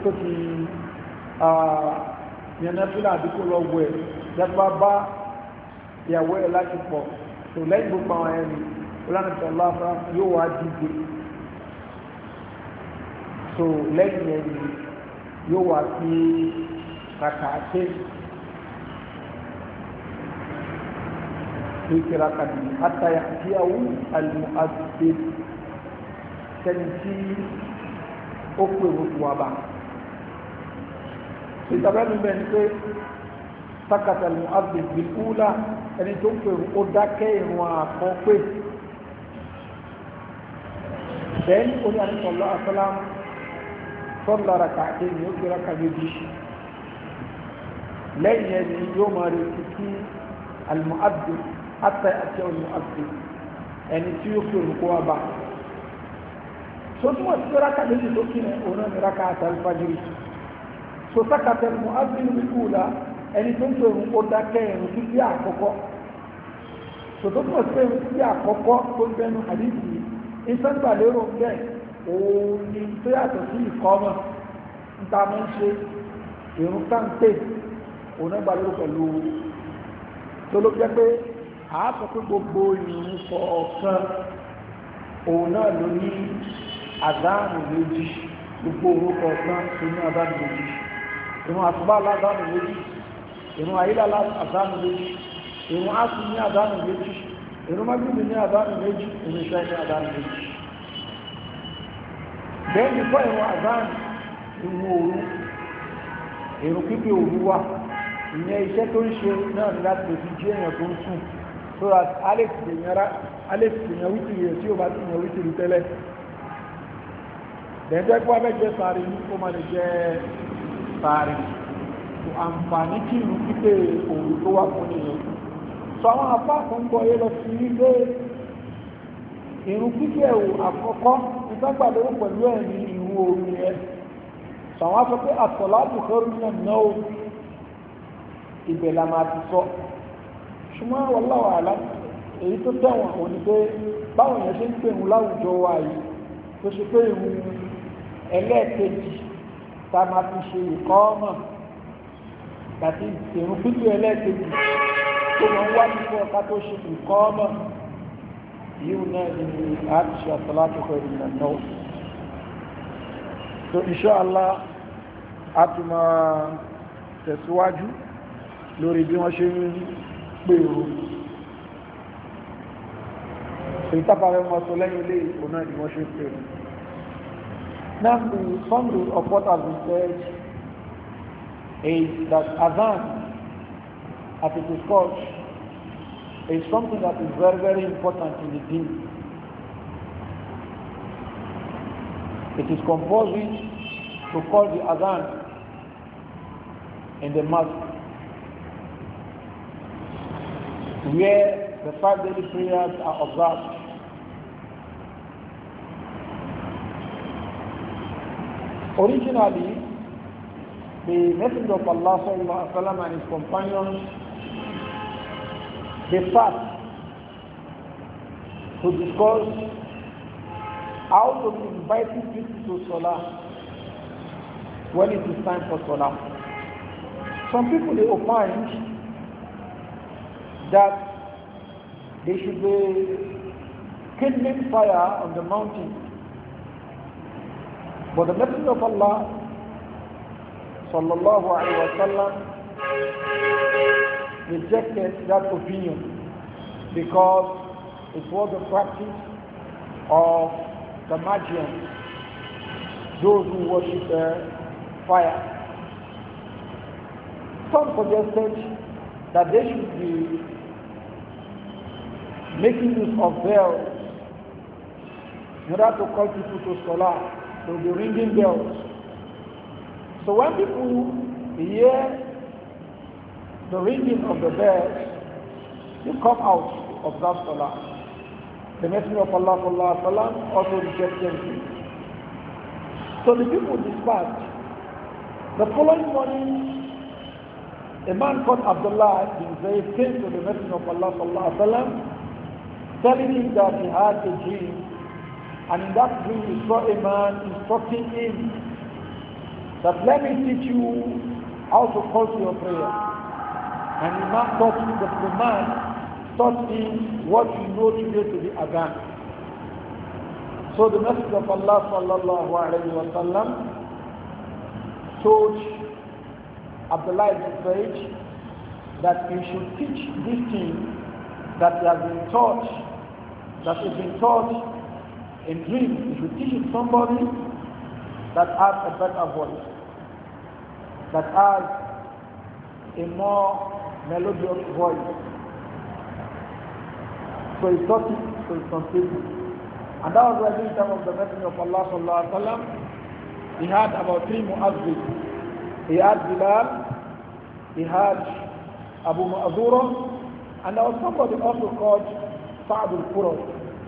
yànnà fílà àdúgbò lọ wẹ̀ lẹ́gbà bá ìyàwó ẹ̀ láti pọ̀ tó lẹ́yìn gbogbo àwọn ẹni olánàtọ̀lá yóò wá dìde tó lẹ́yìn ẹni yóò wá sí kàkàtẹ́ ìkìrakàdì àtàyà tí a wú alìmọ̀ádé tẹni tí ó pè wọ́pù wà bá ìtàbẹ́lú bẹ́ẹ̀ ni pé sákàtà alìmọ̀ádé bí kúlá ẹni tó pè ó dákẹ́ ìrún àkọ́ pé bẹ́ẹ̀ ni ó ní àníkọ̀lọ́ àsálám sọ́lá rakàtí ni ó kíra kàbíbi lẹ́yìn ẹni yóò máa retí kí alìmọ̀ádé hatta àti ọ̀nà àti ẹni tí ó fi olùkó wa bá so tí wọ́n ti fẹ́ rákà méjì tó kí ní ọ̀nà ní rákà àti alfajiri so sákàtà mú ábínú bí kúùlà ẹni tó ń pè ń kó dákẹ́ ẹ̀rùn títí àkọ́kọ́ so tó túnmọ̀ sí ẹ̀rùn títí àkọ́kọ́ tó ń bẹnu àdìsí ìsẹ́ńgbà lérò ń bẹ́ẹ̀ òun ni tó yàtọ̀ sí ìkọ́mọ̀ ń ta mọ́ ń ṣe ìrún táǹpé òun náà gbà lérò pẹ̀lú tó ló jẹ́ pé àápọ̀ pé gbogbo ìrìn kọ̀ọ̀kan òun náà ló ní àdánù méjì gbogbo orúkọ ọ̀kan tó ní àdánù méjì ìrun àsùbá aládánù méjì ìrun àyílá àdánù méjì ìrun áṣù ní àdánù méjì ìrun mágbìmì ní àdánù méjì ìrun iṣẹ́ ní àdánù méjì bẹ́ẹ̀ ni fọ́ ìrun àdánù ìrun òru ìrun pípé òru wà ìyẹn iṣẹ́ tó ń ṣe náà ní láti lè fi jí èèyàn tó ń sùn so that alex èèyàn wítìrì rẹ̀ tí ó bá ti yàn wítìrì tẹ́lẹ̀ dẹ̀ẹ́dẹ́ pọ́ abẹ́jẹ́ sàárì ní ó máa lè jẹ́ sàárì tó àǹfààní kí ìlú pípé òru tó wà fún èèyàn so àwọn apá kan gbọ́ yé lọ sí ilé ìrun pípé ẹ̀wò àkọ́kọ́ ìtàgbàlérò pẹ̀lú ẹ̀ ní ìrun òru yẹn so àwọn afẹ́ pé as-salatu khairun minan nawm ibẹ̀ la máa ti sọ ṣùgbọ́n wallahu a'lam èyí tó tẹ̀wọ̀n ò ní pé báwọn èèyàn ṣe ń pè ń láwùjọ wa yìí tó ṣe pé ìrun ẹlẹ́ẹ̀kejì tá a máa fi ṣe ìkọ́ọ̀mọ̀ àti ìrun pípé ẹlẹ́ẹ̀kejì tó máa ń wá nípò ọ̀ká tó ṣe ìkọ́ọ̀mọ̀ yíò náà ni a ti ṣe as-salatu khairun minan nawm so insha Allah a tún máa tẹ̀síwájú lórí bí wọ́n ṣe ń pèrò èyí tábàrẹ wọn sọ lẹ́yìn ilé ìpònà ni wọ́n ṣe ń pèrò. Now the summary of what has been said is that Adhan, as it is called, is something that is very very important in the deen. It is compulsory to call the Adhan in the mosque where the five daily prayers are observed. Originally, the Messenger of Allah sallallahu alaihi wasallam and his companions, they fast to discuss how to be inviting people to Salah when it is time for Salah. Some people they opine that they should be kindling fire on the mountain. But the Messenger of Allah sallallahu alaihi wasallam rejected that opinion because it was the practice of the Magians, those who worship uh, fire. Some suggested that they should be making use of bells in order to call people to Salah. They will be ringing bells. So when people hear the ringing of the bells, they come out of that Salah. The Messenger of Allah sallallahu alaihi wasallam also rejected it. So the people dispersed. The following morning, a man called Abdullah bin Zayd came to the Messenger of Allah sallallahu alaihi wasallam, telling him that he had a dream, and in that dream he saw a man instructing him that let me teach you how to call to your prayer. And the man taught him, the, the man taught him what you know today to be adhan. So the Messenger of Allah sallallahu alaihi wasallam told Abdullah ibn Zayd that he should teach this thing that he has been taught, that has been taught in dreams. He should teach it somebody that has a better voice, that has a more melodious voice. So he taught it to his people. And that was why in the time of the Messenger of Allah sallallahu alaihi wasallam, he had about three mu'azzin. He had Bilal, he had Abu Ma'zura, and there was somebody also called Sa'd al-Qurad.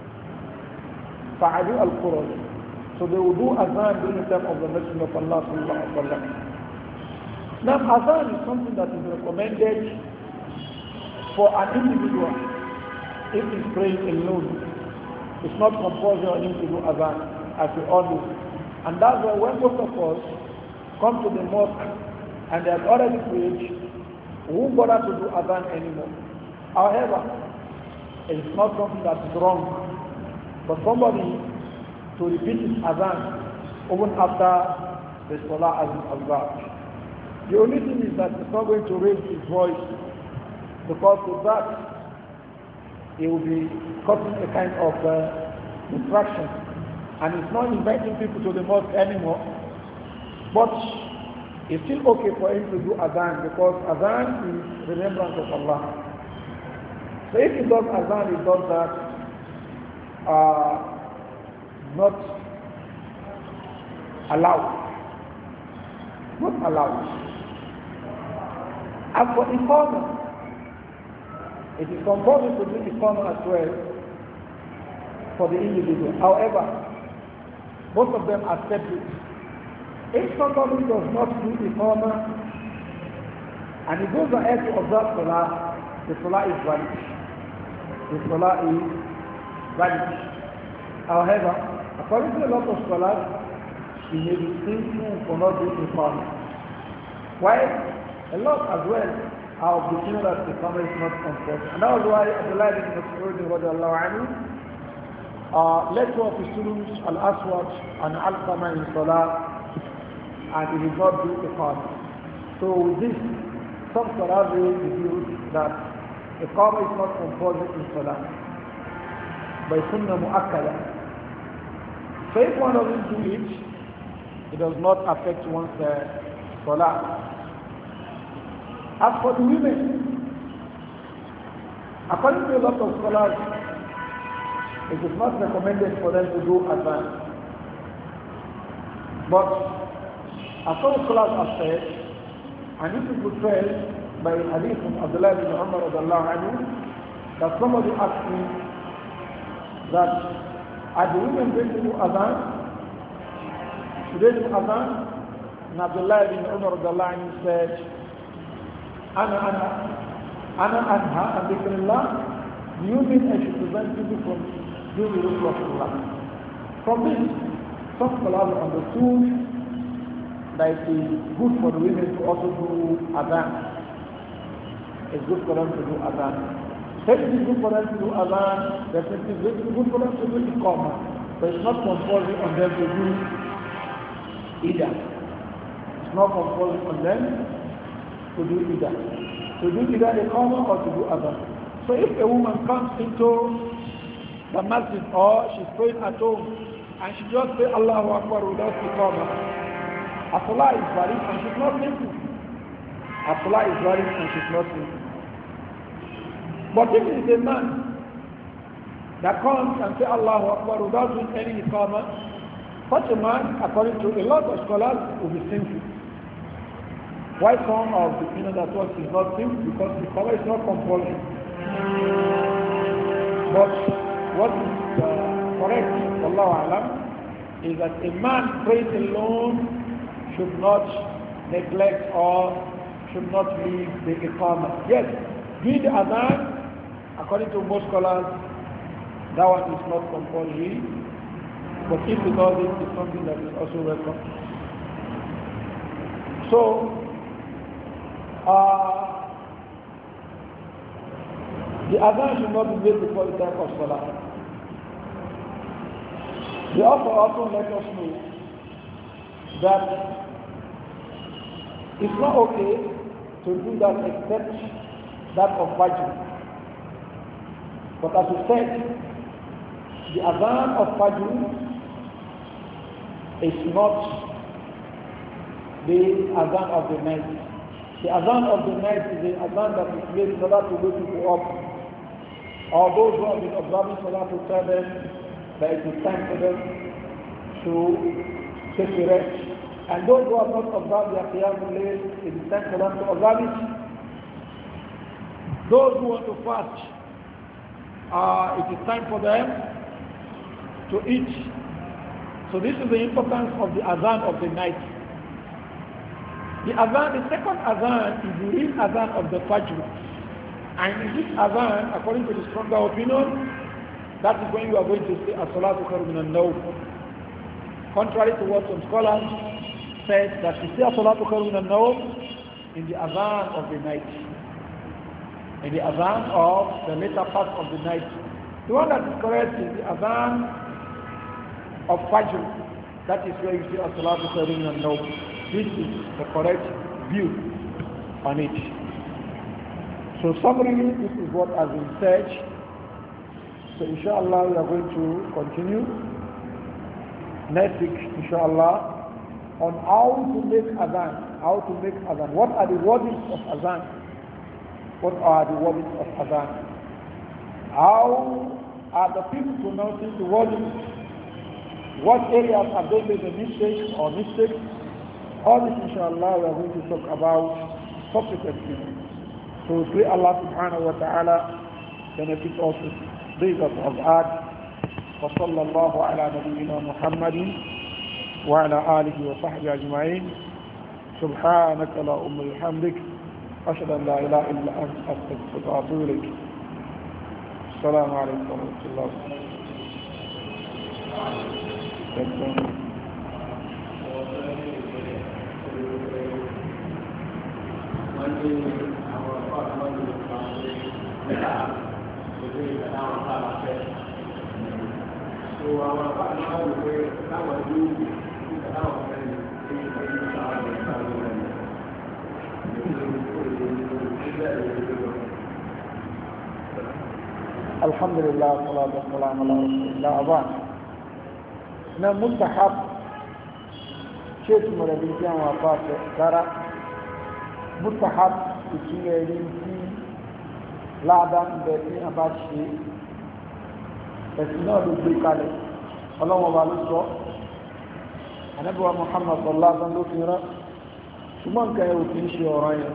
Sa'd al-Qurad. So they would do azan during the time of the Messenger of Allah sallallahu alaihi wasallam. Now azan is something that is recommended for an individual if he's praying alone. It's not compulsory on him to do azan, as we all know. And that's why when most of us come to the mosque and they have already prayed, we won't bother to do azan anymore. However, it is not something that is wrong for somebody to repeat his azan even after the salah has been observed. The only thing is that he's not going to raise his voice, because with that he will be causing a kind of uh, distraction, and he's not inviting people to the mosque anymore. But it's still okay for him to do adhan, because adhan is remembrance of Allah. So if he does adhan, he does that uh, not allowed. Not allowed. As for iqamah, it is compulsory to do iqamah as well for the individual. However, both of them are separate. If somebody does not do iqamah and he goes ahead to observe salah, the salah is valid. The salah is valid. However, according to a lot of scholars, he may be sinful for not doing iqamah. While a lot as well are of the opinion that iqamah is not compulsory. And that was why Abdullah ibn Mas'ud radiallahu anhu uh, led two of his students, Al-Aswad and Al-Qama in salah, and he did not do iqamah. So with this, some scholars revealed that iqamah is not compulsory in salah, by sunnah mu'akkada. So if one doesn't do it, it does not affect one's uh, salah. As for the women, according to a lot of scholars, it is not recommended for them to do adhan. But as some scholars have said, and this is portrayed by a hadith from Abdullah bin Umar radiallahu anhu, that somebody asked me that are the women going to do adhan? Should they do adhan? And Abdullah bin Umar radiallahu anhu said, Ana ana ana anha and dhikrillah. Do you mean I should prevent people from doing the ritual of Allah? From this, some scholars understood that it is good for the women to also do adhan. It's good for them to do adhan. If it is good for them to do Adhan, definitely it is good for them to do Iqamah. But it's not compulsory on them to do either. It's not compulsory on them to do either. To do either Iqamah or to do Adhan. So if a woman comes into the masjid or she's praying at home and she just say Allahu Akbar without Iqamah, her salah is valid and she's not sinful. Her salah is valid and she's not sinful. But if it is a man that comes and say Allahu Akbar without doing any Iqamah, such a man, according to a lot of scholars, will be sinful. Why some of the opinion that what is not sinful? Because the Iqamah is not compulsory. But what is uh, correct, Allahu Alam, is that a man praying alone should not neglect or should not leave the Iqamah. Yes, doing the Adhan, according to most scholars, that one is not compulsory, but if he does it, it's something that is also welcome. So, uh, the Adhan should not be made before the time of Salah. They also also let us know that it's not okay to do that except that of Fajr. But as we said, the Adhan of Fajr is not the Adhan of the night. The Adhan of the night is the Adhan that is made in order to wake people up. Or those who have been observing Salah to tell them that it is time for them to take a rest. And those who have not observed their Qiyamul Layl, it is time for them to observe it. Those who want to fast, uh, it is time for them to eat. So this is the importance of the Adhan of the night. The Adhan, the second Adhan is the real Adhan of the Fajr. And in this Adhan, according to the stronger opinion, that is when you are going to say As-salatu khairun minan nawm. Contrary to what some scholars said, that you say As-salatu khairun minan nawm in the Adhan of the night. In the Adhan of the later part of the night. The one that is correct is the Adhan of Fajr. That is where you say As-salatu khairun minan nawm. This is the correct view on it. So summarily, this is what has been said. So inshallah we are going to continue next week, inshallah, on how to make Adhan. How to make Adhan. What are the wordings of Adhan? What are the wordings of Adhan? How are the people pronouncing the wordings? What areas have they made a mistake or mistakes? All this inshallah we are going to talk about subsequently. So pray Allah subhanahu wa ta'ala benefit us with these that we have had. وصلى الله على نبينا محمد وعلى آله وصحبه أجمعين. سبحانك اللهم وبحمدك أشهد أن لا إله إلا أنت أستغفرك وأتوب إليك. السلام عليكم ورحمة الله وبركاته. Alhamdulillah, salatu wassalamu ala rasulillah. Abad. Na mustahab ṣe tí mo rẹ̀ bí kí àwọn àpá àṣẹ rárá. Mustahab ìtúnyẹ̀ rí tí láàdá ń bẹ tí a bá ṣe ẹ̀sìn náà ló gbé kalẹ̀. Ọlọ́wọ́n wa ló sọ. Ànábì wa Muhammad sallallahu alaihi wasallam ló fi rán. Ṣùgbọ́n nǹkan ẹ̀ ò kì í ṣe ọ̀ràn yẹn.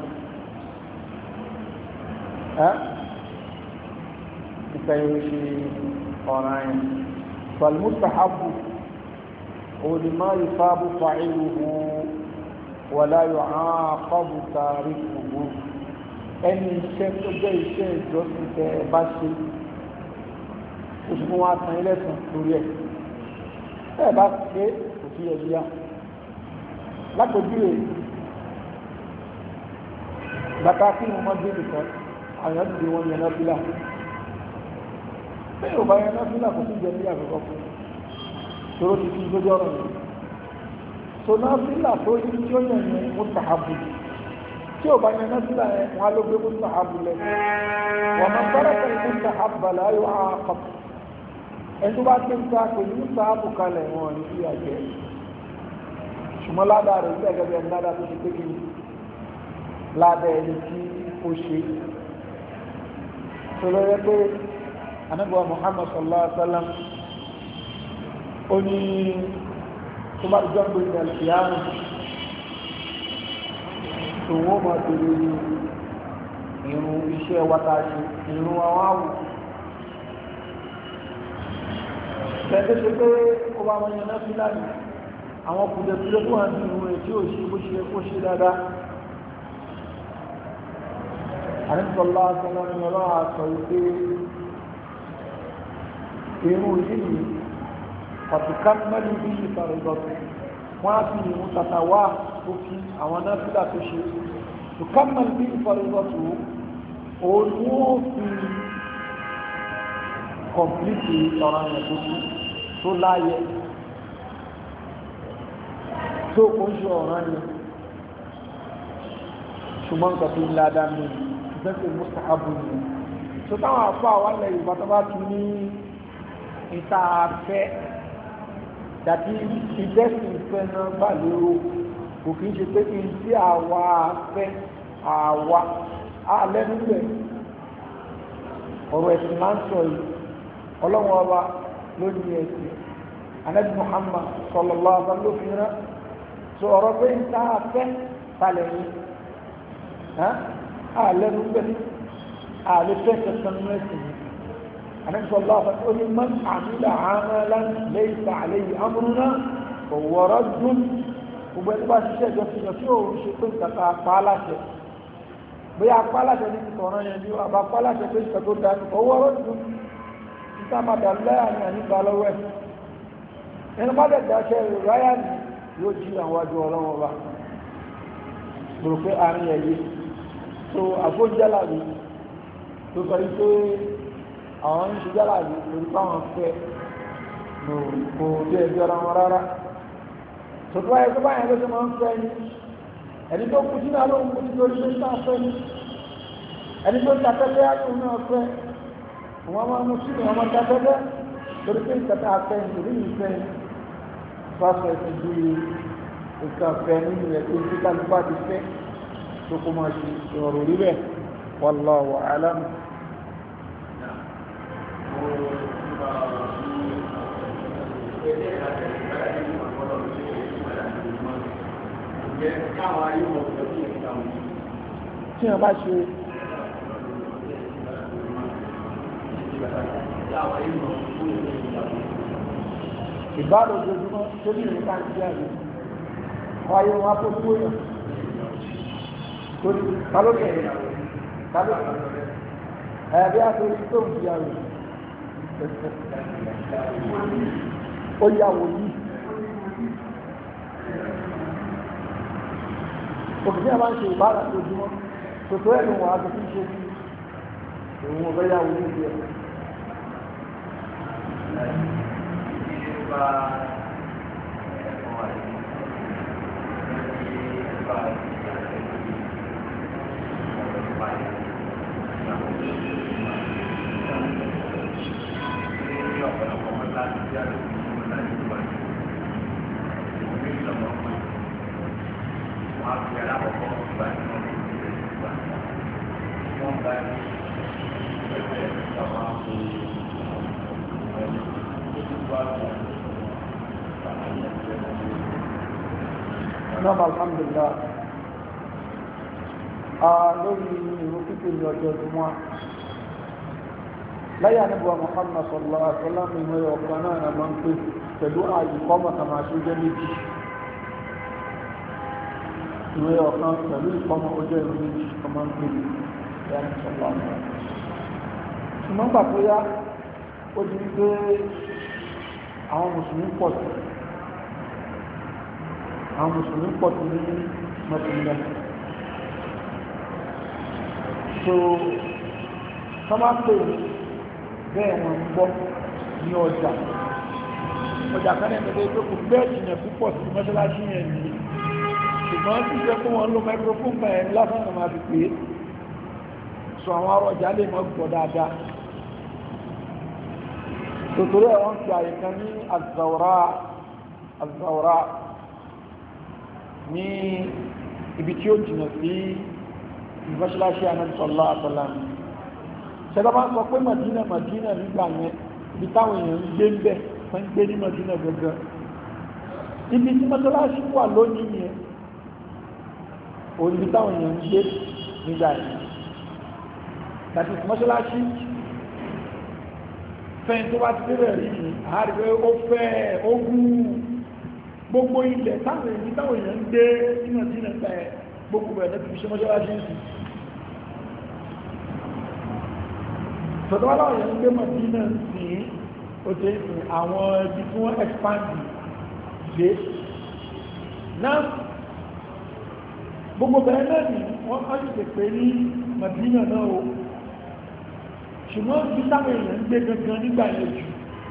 كيشي قرائن فالمستحب هو لما يصاب فاعله ولا يعاقب تاركه ẹni iṣẹ́ tó jẹ́ iṣẹ́ ìjọsìn tẹ bá ṣe oṣù wa san ilé ẹ̀sán lórí ẹ̀ ẹ bá ṣe kò sí ẹbí yá lápòjú rẹ̀ bàtà kí wọ́n má gbé nìkan àwọn ẹ̀dùn wọn yẹn náà bílà pé ò bá yẹn náà fílà kò sí jẹ ní àkọ́kọ́ fún tóró ti fi lójú ọ̀rọ̀ yìí so náà fílà tó yí tí ó yẹn ní mustahabu tí ò bá yẹn náà fílà yẹn wọn á ló gbé mustahabu lẹ wọn máa bára pẹ̀lú mustahabu láyò àkọ́ ẹni tó bá ti ń ta pẹ̀lú mustahabu kalẹ̀ wọn ní ìyà jẹ ṣùgbọ́n ládàá rẹ̀ sí ẹ̀gẹ́gẹ́ ní ládàá tó ti pé kí ládàá ẹni tí ó ṣe tó lọ́yẹ́ pé anábọ̀ Muhammad sallallahu alaihi wa sallam ó ní tó bá jọ́ pé ní alkiyama tó wọ́n máa tèrè ìrun iṣẹ́ wátáṣe ìrun àwọn àwò tẹ́tẹ́ ṣe pé ó bá wọn yẹn náà sí láàrín àwọn kùdẹ̀kùdẹ̀ tó wà ní ìrun ètí ò ṣe bó ṣe kó ṣe dáadáa àrísọ̀lá sọ́lá ní ọlọ́run àṣọ wípé irun yìí pàtùkà mẹ́rin bí ìfàrẹ̀gọ́tù wọ́n á fi ìrun tàtà wá tó kí àwọn náfílà tó ṣe tùkà mẹ́rin bí ìfàrẹ̀gọ́tù òun ó fi kọ̀m̀plìtì ọ̀ràn yẹn tó kí tó láyẹ tó kó ń ṣe ọ̀ràn yẹn ṣùgbọ́n nǹkan tó ń ládàá mi ìfẹ́sẹ̀ mustahabu ni tó táwọn àfọ àwọn ilẹ̀ Yorùbá tó bá tún ní ìta afẹ́ dàbí ìdẹ́sìn ìfẹ́ náà bá lérò kò kí ń ṣe pé kí n sí àwa afẹ́ àwa alẹ́ níbẹ̀ ọ̀rọ̀ ẹ̀sìn máa ń sọ yìí ọlọ́wọ́n ọba lónìí ẹ̀sìn anabi Muhammad sallallahu alaihi wa sallam ló fi rán so ọ̀rọ̀ pé ìta afẹ́ balẹ̀ yìí alẹ́ níbẹ̀ alẹ́ fẹ́ kẹsàn-án mẹ́sìn yìí anabi sallallahu alaihi wa sallam ó ní man amila amalan laysa alayhi amruna fahuwa raddun gbogbo ẹni bá ṣiṣẹ́ ìjọsìn tí ó ń ṣe pé nǹkan kan apá aláṣẹ bóyá apá aláṣẹ ní ìtọ̀ràn yẹn ni àbá apá aláṣẹ pé nǹkan tó dáa ní fahuwa raddun níta máa dà lẹ́yà ní ànígbà lọ́wọ́ ẹ̀ ẹni bá dẹ̀ dáṣẹ́ ráyà ní yóò jí àwọn àjọ ọlọ́wọ́ bá gbòrò pé àárín ẹ̀yẹ so àfójálàbí tó sọ yí pé àwọn ń ṣe jálàbí lórí fáwọn fẹ́ kò dé ẹbí ọ̀rọ̀ wọn rárá tó tó báyẹ̀ tó báyẹ̀ ló ṣe máa ń fẹ́ ní ẹni tó kú sínú alóhùn kú nítorí pé sáà fẹ́ ní ẹni tó tafẹ́fẹ́ àtúnú náà fẹ́ wọ́n máa mú sínú ọmọ tafẹ́fẹ́ lórí pé ìkàtà afẹ́ ní orí ìfẹ́ fásitì ẹ̀sìn bí ìkàfẹ́ nínú ẹ̀ tó ń fi kálífà ti fẹ́ tó kó máa ṣe ìrọ̀rọ̀ rí bẹ́ẹ̀ wallahu a'lam. tí wọ́n bá ṣe ìbáàdọ̀ ojoojúmọ́ tó ní ìrìn ká ń jẹ́ àyè wáyé wọn á tó kú èèyàn tó ní kálókè kálókè ẹ̀yàbí àtòrí tó ń fi àrùn ó yàwó yìí òkìtí ẹ̀ máa ń ṣe ìbáàdọ̀ ojoojúmọ́ tòtò ẹ̀ ló wọ́n á tó fi ṣe bí òun ọ̀bẹ yàwó yìí bí ẹ̀ Ba Nam alhamdulillah a lórí ìwò pípé ní ọjọ́ ìjùmọ́ láyé àníbọ̀ Muhammad sallallahu alaihi wasallam ìwé ọ̀kan náà na máa ń pè pẹ̀lú ààyè kọ́mọ̀ tàmà tó jẹ́ méjì ìwé ọ̀kan pẹ̀lú ìkọ́mọ̀ ọjọ́ ìwé méjì tó máa ń pè yàrá sallallahu alaihi wasallam ṣùgbọ́n gbà tó yá ó di wípé àwọn mùsùlùmí pọ̀ sí àwọn mùsùlùmí pọ̀ sí ní Mẹ́dínà so sọ́mà pé bẹ́ẹ̀ wọn ń gbọ́ ní ọjà ọjà kan náà tẹ́lẹ̀ pé kò bẹ́ẹ̀ jìnà púpọ̀ sí mọ́ṣáláṣí yẹn ní ṣùgbọ́n tí jẹ́ fún wọn ló microphone bá ẹni lásán náà máa fi pé sọ àwọn ará ọjà lè mọ́ gbọ́ dáadáa tòtòrò ẹ̀ wọ́n fi àyè kan ní azawra azawra ní ibi tí ó jìnà sí mọ́ṣáláṣí Ànábì sallallahu alaihi wasallam ṣẹlẹ̀ bá ń sọ pé Madina Madina nígbà yẹn ibi táwọn èèyàn ń gbé ń bẹ̀ wọ́n ń gbé ní Madina gẹ́gẹ́ ibi tí mọ́ṣáláṣí wà lónìí yẹn òun ibi táwọn èèyàn ń gbé nígbà yẹn láti mọ́ṣáláṣí fẹ́yìn tó bá ti bẹ̀rẹ̀ rí ní àárín ó fẹ́ ogún gbogbo ilẹ̀ táwọn èèyàn táwọn èèyàn ń gbé ní Madina gbà ẹ̀ gbogbo ẹ̀ lẹ́bí fi ṣe mọ́ṣáláṣí ń sìn tọ́tọ́ wọ́n láwọn èèyàn gbé Madina sí ó tẹ́ ìsìn àwọn ibi tí wọ́n expand dé náà gbogbo bẹ̀rẹ̀ náà ni wọ́n kọ́ sí pé ní Madina náà o ṣùgbọ́n bí táwọn èèyàn gbé gangan nígbà yẹn jù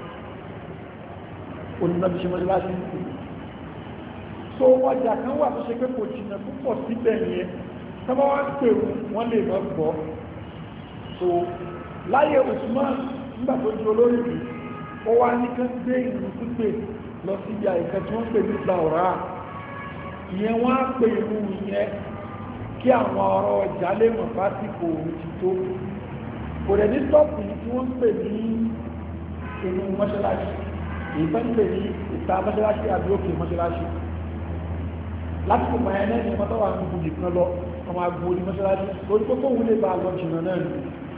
olùnàbí ṣe mọ́ṣáláṣí ń sìn so ọjà kan wà tó ṣe pé kò jìnà púpọ̀ síbẹ̀ yẹn tọ́bá wá pè wọ́n lè mọ́ gbọ́ so láyé Usman nígbà tó di olórí rí ó wá ní kán gbé ìlú pípé lọ sí ibi àìkẹ́ tí wọ́n pè ní gbàọ̀rá ìyẹn wọ́n á pè ìlú ìyẹn kí àwọn ọ̀rọ̀ ọjà lè mọ̀ fásitì òun ti tó kò rẹ̀ ní stọ́ọ̀pù tí wọ́n pè ní inú mọ́ṣáláṣí èyí fẹ́ ń pè ní ìta mọ́ṣáláṣí àbí òkè mọ́ṣáláṣí láti kò máa ẹ̀nẹ́ ìyẹn mọ́tọ́wà ń gbogbo nìkan lọ ọmọ agbó ní mọ́ṣáláṣí lórí kókó òun lè bá lọ jìnà náà nù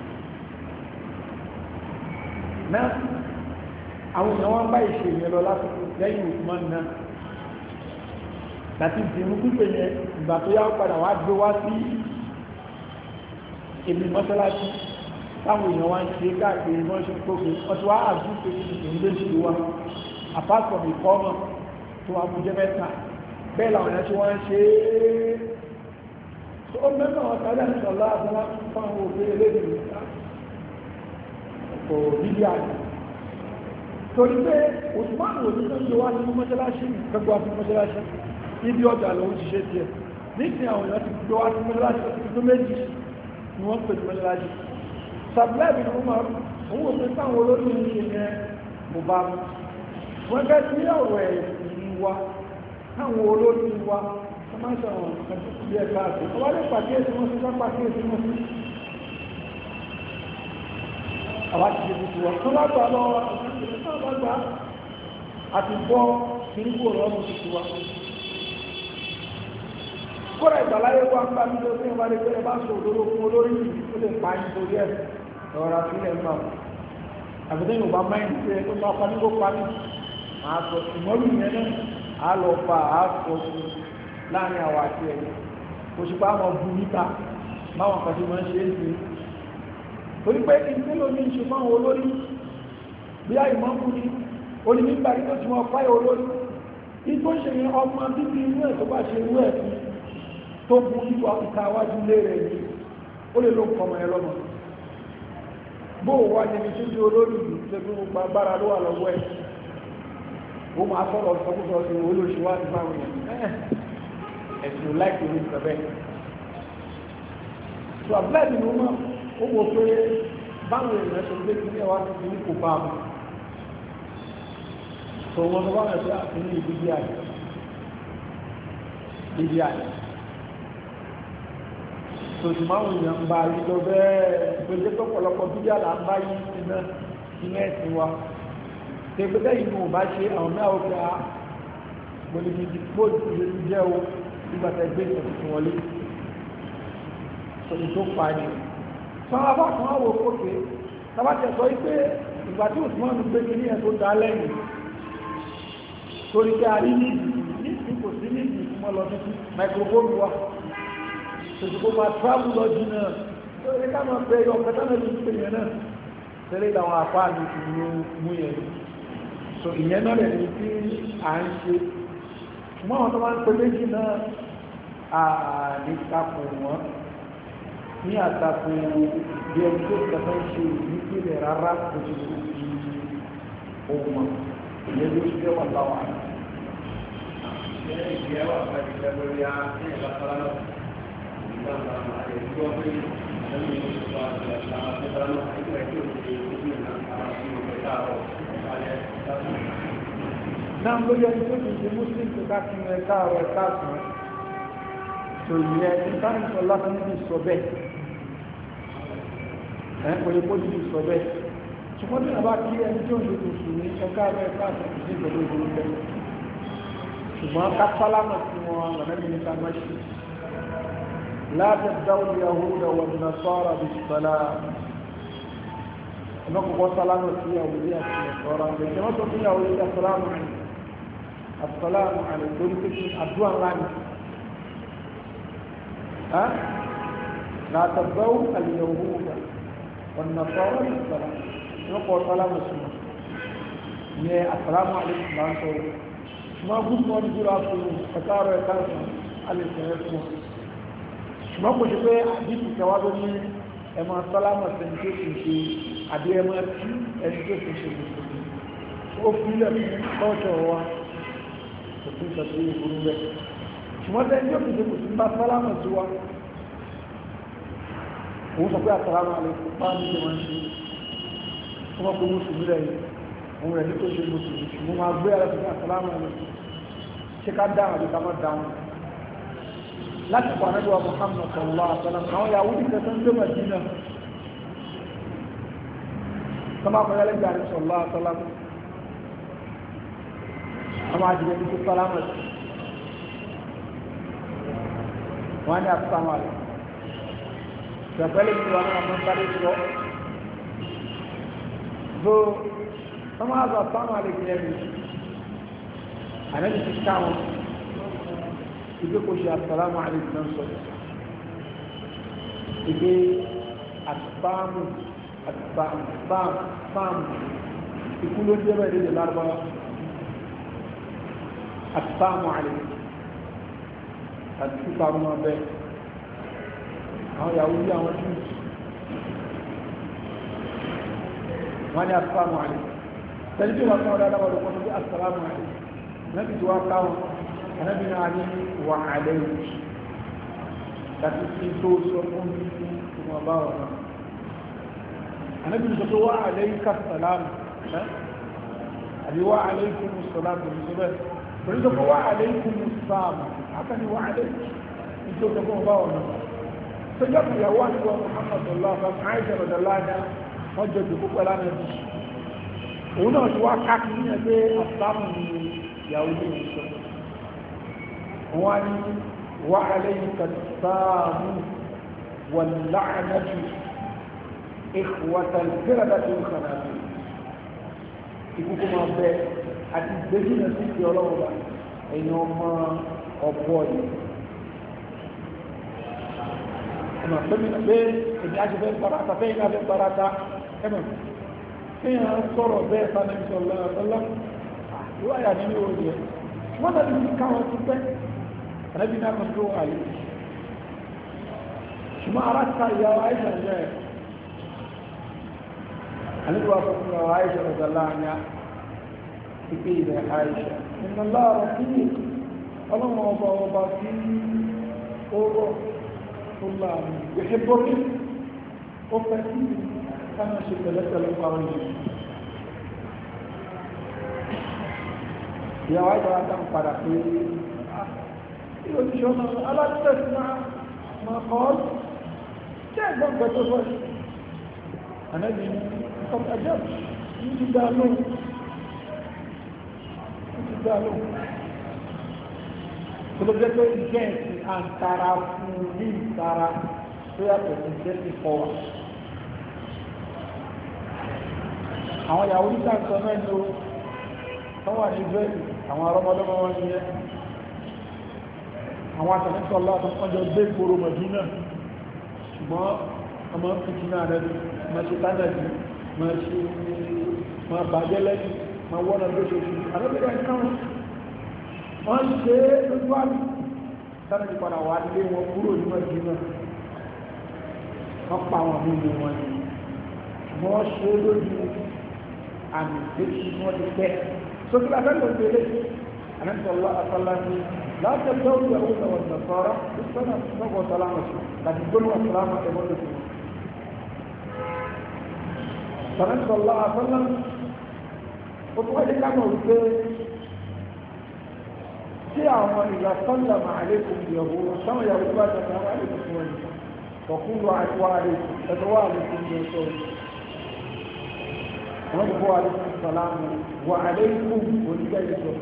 náà àwọn èèyàn wọ́n bá ìṣe ìyẹn lọ lásìkò lẹ́yìn Usman náà láti ìdìmú pípẹ̀ yẹn ìgbà tó yá padà wá gbé wá sí èmi mọ́ṣáláṣí táwọn èèyàn wá ń ṣe káàkiri wọ́n ṣe gbogbo wọ́n ti wá àdúgbò ìṣèlú lóṣù wa apart from ìkọ́mọ̀ tó wà fún jẹ́ mẹ́ta bẹ́ẹ̀ làwọn ẹ̀ṣẹ́ wọ́n ń ṣe é ó mẹ́fà wọn tàbí àṣìṣọ́lá àbúrá fún àwọn òfin eléyìí kò níbi àjò torí pé Usman wò ní tó ń lo wá nínú mọ́ṣáláṣí gbogbo àti mọ́ṣáláṣí níbi ọjà lòun ti ṣe tiẹ̀ nísìnyí àwọn èèyàn ti gbé wá sí mọ́ṣáláṣí tó méjì ni wọ́n pè ní mọ́ṣáláṣí sàbílẹ̀bì ní wọ́n òun wò pé táwọn olórí ń ṣe yẹn mo bá mú wọ́n gẹ́ sí ọ̀rọ̀ ẹ̀sìn wa táwọn olórí wa wọ́n máa ń sọ̀rọ̀ ẹ̀sìn bí ẹ̀ka àti ọwọ́ lè pàkíyèsí wọn sí pàkíyèsí wọn sí àwọn ti ṣe ti wọ́n tó bá gbà lọ àgbà àti bọ́ kìrìkò lọ́mù ti ti wá kóra ìgbàláyé wá ń bá nílò tí wọ́n bá lè pẹ́ bá sọ òdòdó fún olórí ó lè pa nítorí ẹ̀ ọ̀rọ̀ àfihàn náà àbẹ̀tẹ́ yóò bá máa ń ṣe tó máa pa nígbó pa ní máa sọ ìmọ̀lù yẹn náà á lọ fa àásọ fún láàrin àwọn àti ẹ̀yẹ òṣùpá àwọn bu níta báwọn kan tí wọ́n ṣe é ṣe torí pé ìpínlẹ̀ omi ń ṣe fáwọn olórí bí i ìmọ̀kú ni oní nígbà tó ti wọ́n fáyọ̀ olórí ìtò ṣe yẹn ọmọ bíbí inú ẹ̀ tó bá ṣe inú ẹ̀ fún tó bu ìwà ìta wájú lé rẹ̀ ní ó lè ló ń kọmọ ẹ lọ́mọ bó wà níbi tó di olórí ìlú tó fi gbogbo agbára ló wà lọ́wọ́ ẹ̀ ó máa sọ̀rọ̀ sọ́kúsọ sí olóṣèwà ti máa wọ̀nyẹn ẹ̀sùn láìpẹ́ orí ìtọ́bẹ̀ tó àbúlá ìdìbò náà ó wò pé báwọn èèyàn ṣe gbé kí ní ẹwà tó fi ní kò bá mu tó wọn tó wọ́n ẹ̀sẹ̀ àti ní ìdíjí àyè ìdíjí àyè tó sì máa ń yàn ń bá yí lọ bẹ́ẹ̀ pèsè pọ̀pọ̀lọpọ̀ bíbí àlà ń bá yí iná iná ẹ̀sìn wa tẹ̀gbẹ́tẹ̀ yìí mo bá ṣe àwọn náà ó fẹ́ a mo lè fi bóòdù ìlú jẹ́ o nígbà tẹ́ gbé ìtọ́sí wọlé sọ̀rọ̀ tó pa ni sọ́wọ́n bá kan wò kókè tàbátẹ̀ sọ wípé ìgbà tí Usman gbé kí ní ẹ̀ tó dá lẹ́yìn torí pé a rí ní ìdí kò sí ní ìdí fún ọlọ́ títí microphone wa tòṣùpọ̀ máa travel lọ jìnnà tó rí ká máa pẹ́ yọ ọ̀pẹ́tà náà ló ń pè yẹn náà tẹ́lẹ̀ ìlànà àpá mi ti mú yẹn so ìyẹn náà lẹ̀ ní tí à ń ṣe ṣùgbọ́n àwọn tó máa ń pè méjì náà à ní kápò wọn ní àtakò bí ẹni tó kẹta ń ṣe ìdíkìlẹ̀ rárá kò ṣe lè fi ohun mọ̀ ìyẹn ló ṣe wà láwà. ìgbéyàwó àgbàjì lẹ́gbẹ̀rẹ́ ya ní ìlà sálámà ìgbà àwọn àyẹ̀wò ọ̀gbẹ́ ìlú ìgbà àwọn sálámà ìgbà tí ó ṣe ìlú ìlà àwọn ìlú ìgbà àwọn ìpàdé náà ló yẹ kí ó ti ṣe muslim tó ká kí ẹ káàárọ̀ ẹ káàsán tó yẹ ìtàn sọ lásán níbi sọ bẹ́ẹ̀ ẹ kò yẹ kó ti sọ bẹ́ẹ̀ ṣùgbọ́n tí a bá kí ẹni tí ó ń ṣe kò sùn ní ẹ káàárọ̀ ẹ káàsán kò sí ìgbàlódé ìgbàlódé bẹ́ẹ̀ ṣùgbọ́n ká sálámà sí wọn lọ́nàbí ní ká má ṣe láti dáwọ́ yahuda wà ní nasara bí sọlá ọmọ kòkó sálámà sí yahuda àti nasara lẹ́yìn wọ́n tó fún yahuda sálámà ní السلام عليكم ورحمة الله وبركاته. ها لا تبدأوا اليهود والنصارى بالسلام نقول سلام السلام يا السلام عليكم ورحمة الله ما قلت ما تقول أقول فتارة كذا على السلام ما قلت شيء حديث كوابني أما السلام عليكم في أبي أما في أجلس في وفي لك قوته kò tún sọ sí ìgboro bẹ́ẹ̀ ṣùgbọ́n tẹ́ ẹjọ́ kìí ṣe kò tún bá sálámà sí wa òun sọ pé àsàlámù aláìkùm bá ní ṣe máa ń ṣe wọ́n kó mùsùlùmí rẹ̀ yìí òun rẹ̀ ní tó ṣe mùsùlùmí ṣùgbọ́n máa gbé ara sí àsàlámù aláìkùm ṣe ká dáhùn àti ká má dáhùn láti pa ànábì wa Muhammad sallallahu alaihi wasallam àwọn Yahudi kẹta ń gbé Madina sọmọ akọ̀yẹ́lẹ́ gbà ní sallallahu alaihi wasallam àwọn àjùmọ̀ ní kó sálámà sí wọ́n ní àtúntàwọn àlẹ́ ìgbàgbẹ́lẹ̀ ní wọn náà wọ́n sáré sọ so wọ́n máa zọ àtúntàwọn àlẹ́ kìí ẹ̀mí ànábi ti ká wọn ìgbé kò ṣe àsàlámù àlẹ́kùm náà sọ ìgbé àtúntàmù àtúntàmù ìkú ló dé bẹ́ẹ̀ lè lárúbáwá àtúntàmù àlẹ́kùm àti kíkàrù máa bẹ́ àwọn ìyàwó bí àwọn jù wọ́n ní àtúntàmù àlẹ́kùm tẹ́lẹ̀ bí wọ́n kọ́ dáadáa wọ́n lọ́pọ̀ tó bí àsàlámù àlẹ́kùm nabi tí wọ́n káwọn anábì náà ní wà àlẹ́yìn láti fi tó sọ fún ìwọ̀n bá wọn náà anábì sọ pé wà àlẹ́yìn ká sàlámù àbí wà àlẹ́yìn kún sàlámù ní sọ́bẹ̀ pẹ̀lú sọ pé wà àlẹ́yìn kún sàlámù haka ni wà àlẹ́yìn ní tó sọ fún ọba wọn náà tó jẹ́ ìyàwó àníwọ̀ Muhammad sallallahu alaihi wasallam Aisha radallahu wọ́n jẹ́ ìdìbò pẹ̀lú ànábì òun náà ti wá káàkiri ní ẹgbẹ́ àsàlámù ní يهودي مسلم وان وعليك السام واللعنة إخوة القردة الخنازير يقولون ما بي أتدجين سيكي الله إنما أبوي أنا سمعنا بيه إني أجب البراتا فين أجب البراتا أنا فين أصدر بيه صلى الله عليه وسلم wáyà nínú oúnjẹ wọ́n tàbí ní káwọn tó pẹ́ ẹ̀rẹ́bí náà kan tó àyè ṣùgbọ́n ara ta ìyàwó àìsàn jẹ́ àlejò fún ìyàwó àìsàn ọ̀gá láàáyá pípé ilẹ̀ àìsàn nínú láàrọ̀ sí ọlọ́run ọba ọba sí oró tó láàrin ìgbésẹ̀ bókè ó fẹ́ sí káwọn ṣe pẹ̀lẹ́pẹ̀lẹ́ pàwọn yìí ìyàwó àìdára tán padà pé ìròyìn ọmọ alátẹ́sí máa kọ́ ọ́ tí ẹ̀gbọ́n gbẹ̀tọ́ sọ ànábì ní ọmọ ẹjọ́ ní ti dá lóhùn ní ti dá lóhùn tó ló jẹ́ pé ìjẹ́ ìsìn àǹtara fún ní ìtara tó yàtọ̀ sí jẹ́ ti kọ́ wa àwọn ìyàwó nígbà sọ náà ní o wọ́n wà ní israeli àwọn arọ́mọdọ́mọ wọn ní ẹ́ àwọn àtàkùnsọ́lá àtàkùnjọ gbé ìgboro Mádínà ṣùgbọ́n ọmọ fìtínà rẹ̀ ma ṣe tánàdì ma ṣe ma bàjẹ́ lẹ́yìn ma wọ́nà lóṣooṣù àrẹ́bẹ̀rẹ̀ nǹkan wọ́n ṣe lójú àmì tánàdì padà wà lé wọn kúrò ní Mádínà wọ́n pa àwọn mímu wọn ni ṣùgbọ́n wọ́n ṣe é lójú àmì ìgbésí wọn ti pẹ́ sókè la fẹ́ lọ sí ilé anamsọ̀lá asọ́lá ní láti ẹgbẹ́ òkú ẹ̀wọ́ ìwọ̀n ìdàsọ́rọ́ ìsọ́nà lọ́kọ̀ sálámà sí láti gbóná sálámà ẹ̀wọ́ lókè anamsọ̀lá asọ́lá ó tún wáyé ká mọ̀ wípé tí àwọn ìgbà sọ́lá màálẹ́kùn ìyàwó sáwọn ìyàwó bá tẹ̀lé àwọn àlẹ́kùn fún ẹni وقولوا وعليكم أدوالكم يسوع ونبو عليكم السلام وعليكم ونجايكم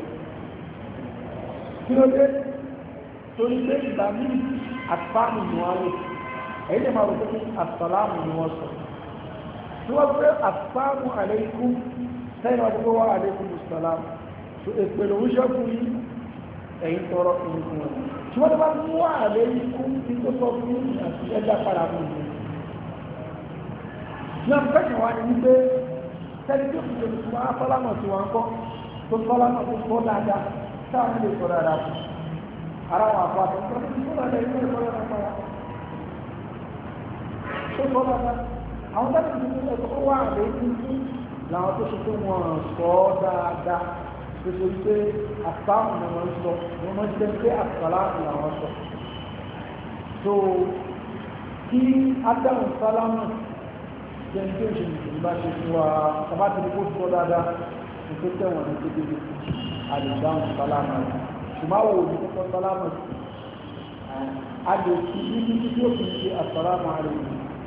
كيلو ده تولي بامي أطفال نوالي أين ما رأيكم السلام نواصل نواصل السلام عليكم سين ونبو عليكم السلام شو إقبلوا شافوني أين ترى إنكم tí wọ́n bá mú ààrẹ ikú tí tó sọ fún àti ẹja padà fún mi. ní ọ̀pọ̀ kẹ́kẹ́ wa ni wípé tẹ́lẹ̀ tí ó fi tẹ̀lé fún wa fọ́lámọ̀ tí wọ́n ń kọ́ tó fọ́lámọ̀ tó fọ́ dáadáa táwọn lè sọ dáadáa fún ara wọn àpò àti ìtọ́jú tó dáadáa ilé ẹ̀kọ́ lọ́nà pàrọ̀ tó sọ dáadáa àwọn tẹ́lẹ̀ tí ó fi tẹ̀lé wá ààrẹ ikú làwọn tó ṣe tó wọn sọ dáadáa gbèsè wípé àtàwọn ni wọ́n sọ wọ́n máa ń jẹ́ pé àtàlámù làwọn sọ so kí ádámù sálámù jẹ́ ní tó ṣe nìkan bá ṣe fún wa sábà tí kò sọ dáadáa ní tó tẹ̀wọ̀n ní tó dédé àdìdáhùn sálámù rẹ̀ ṣùgbọ́n àwọn òbí tó kọ́ sálámù sí a lè fi ní títí tí ó fi ṣe àtàlámù rẹ̀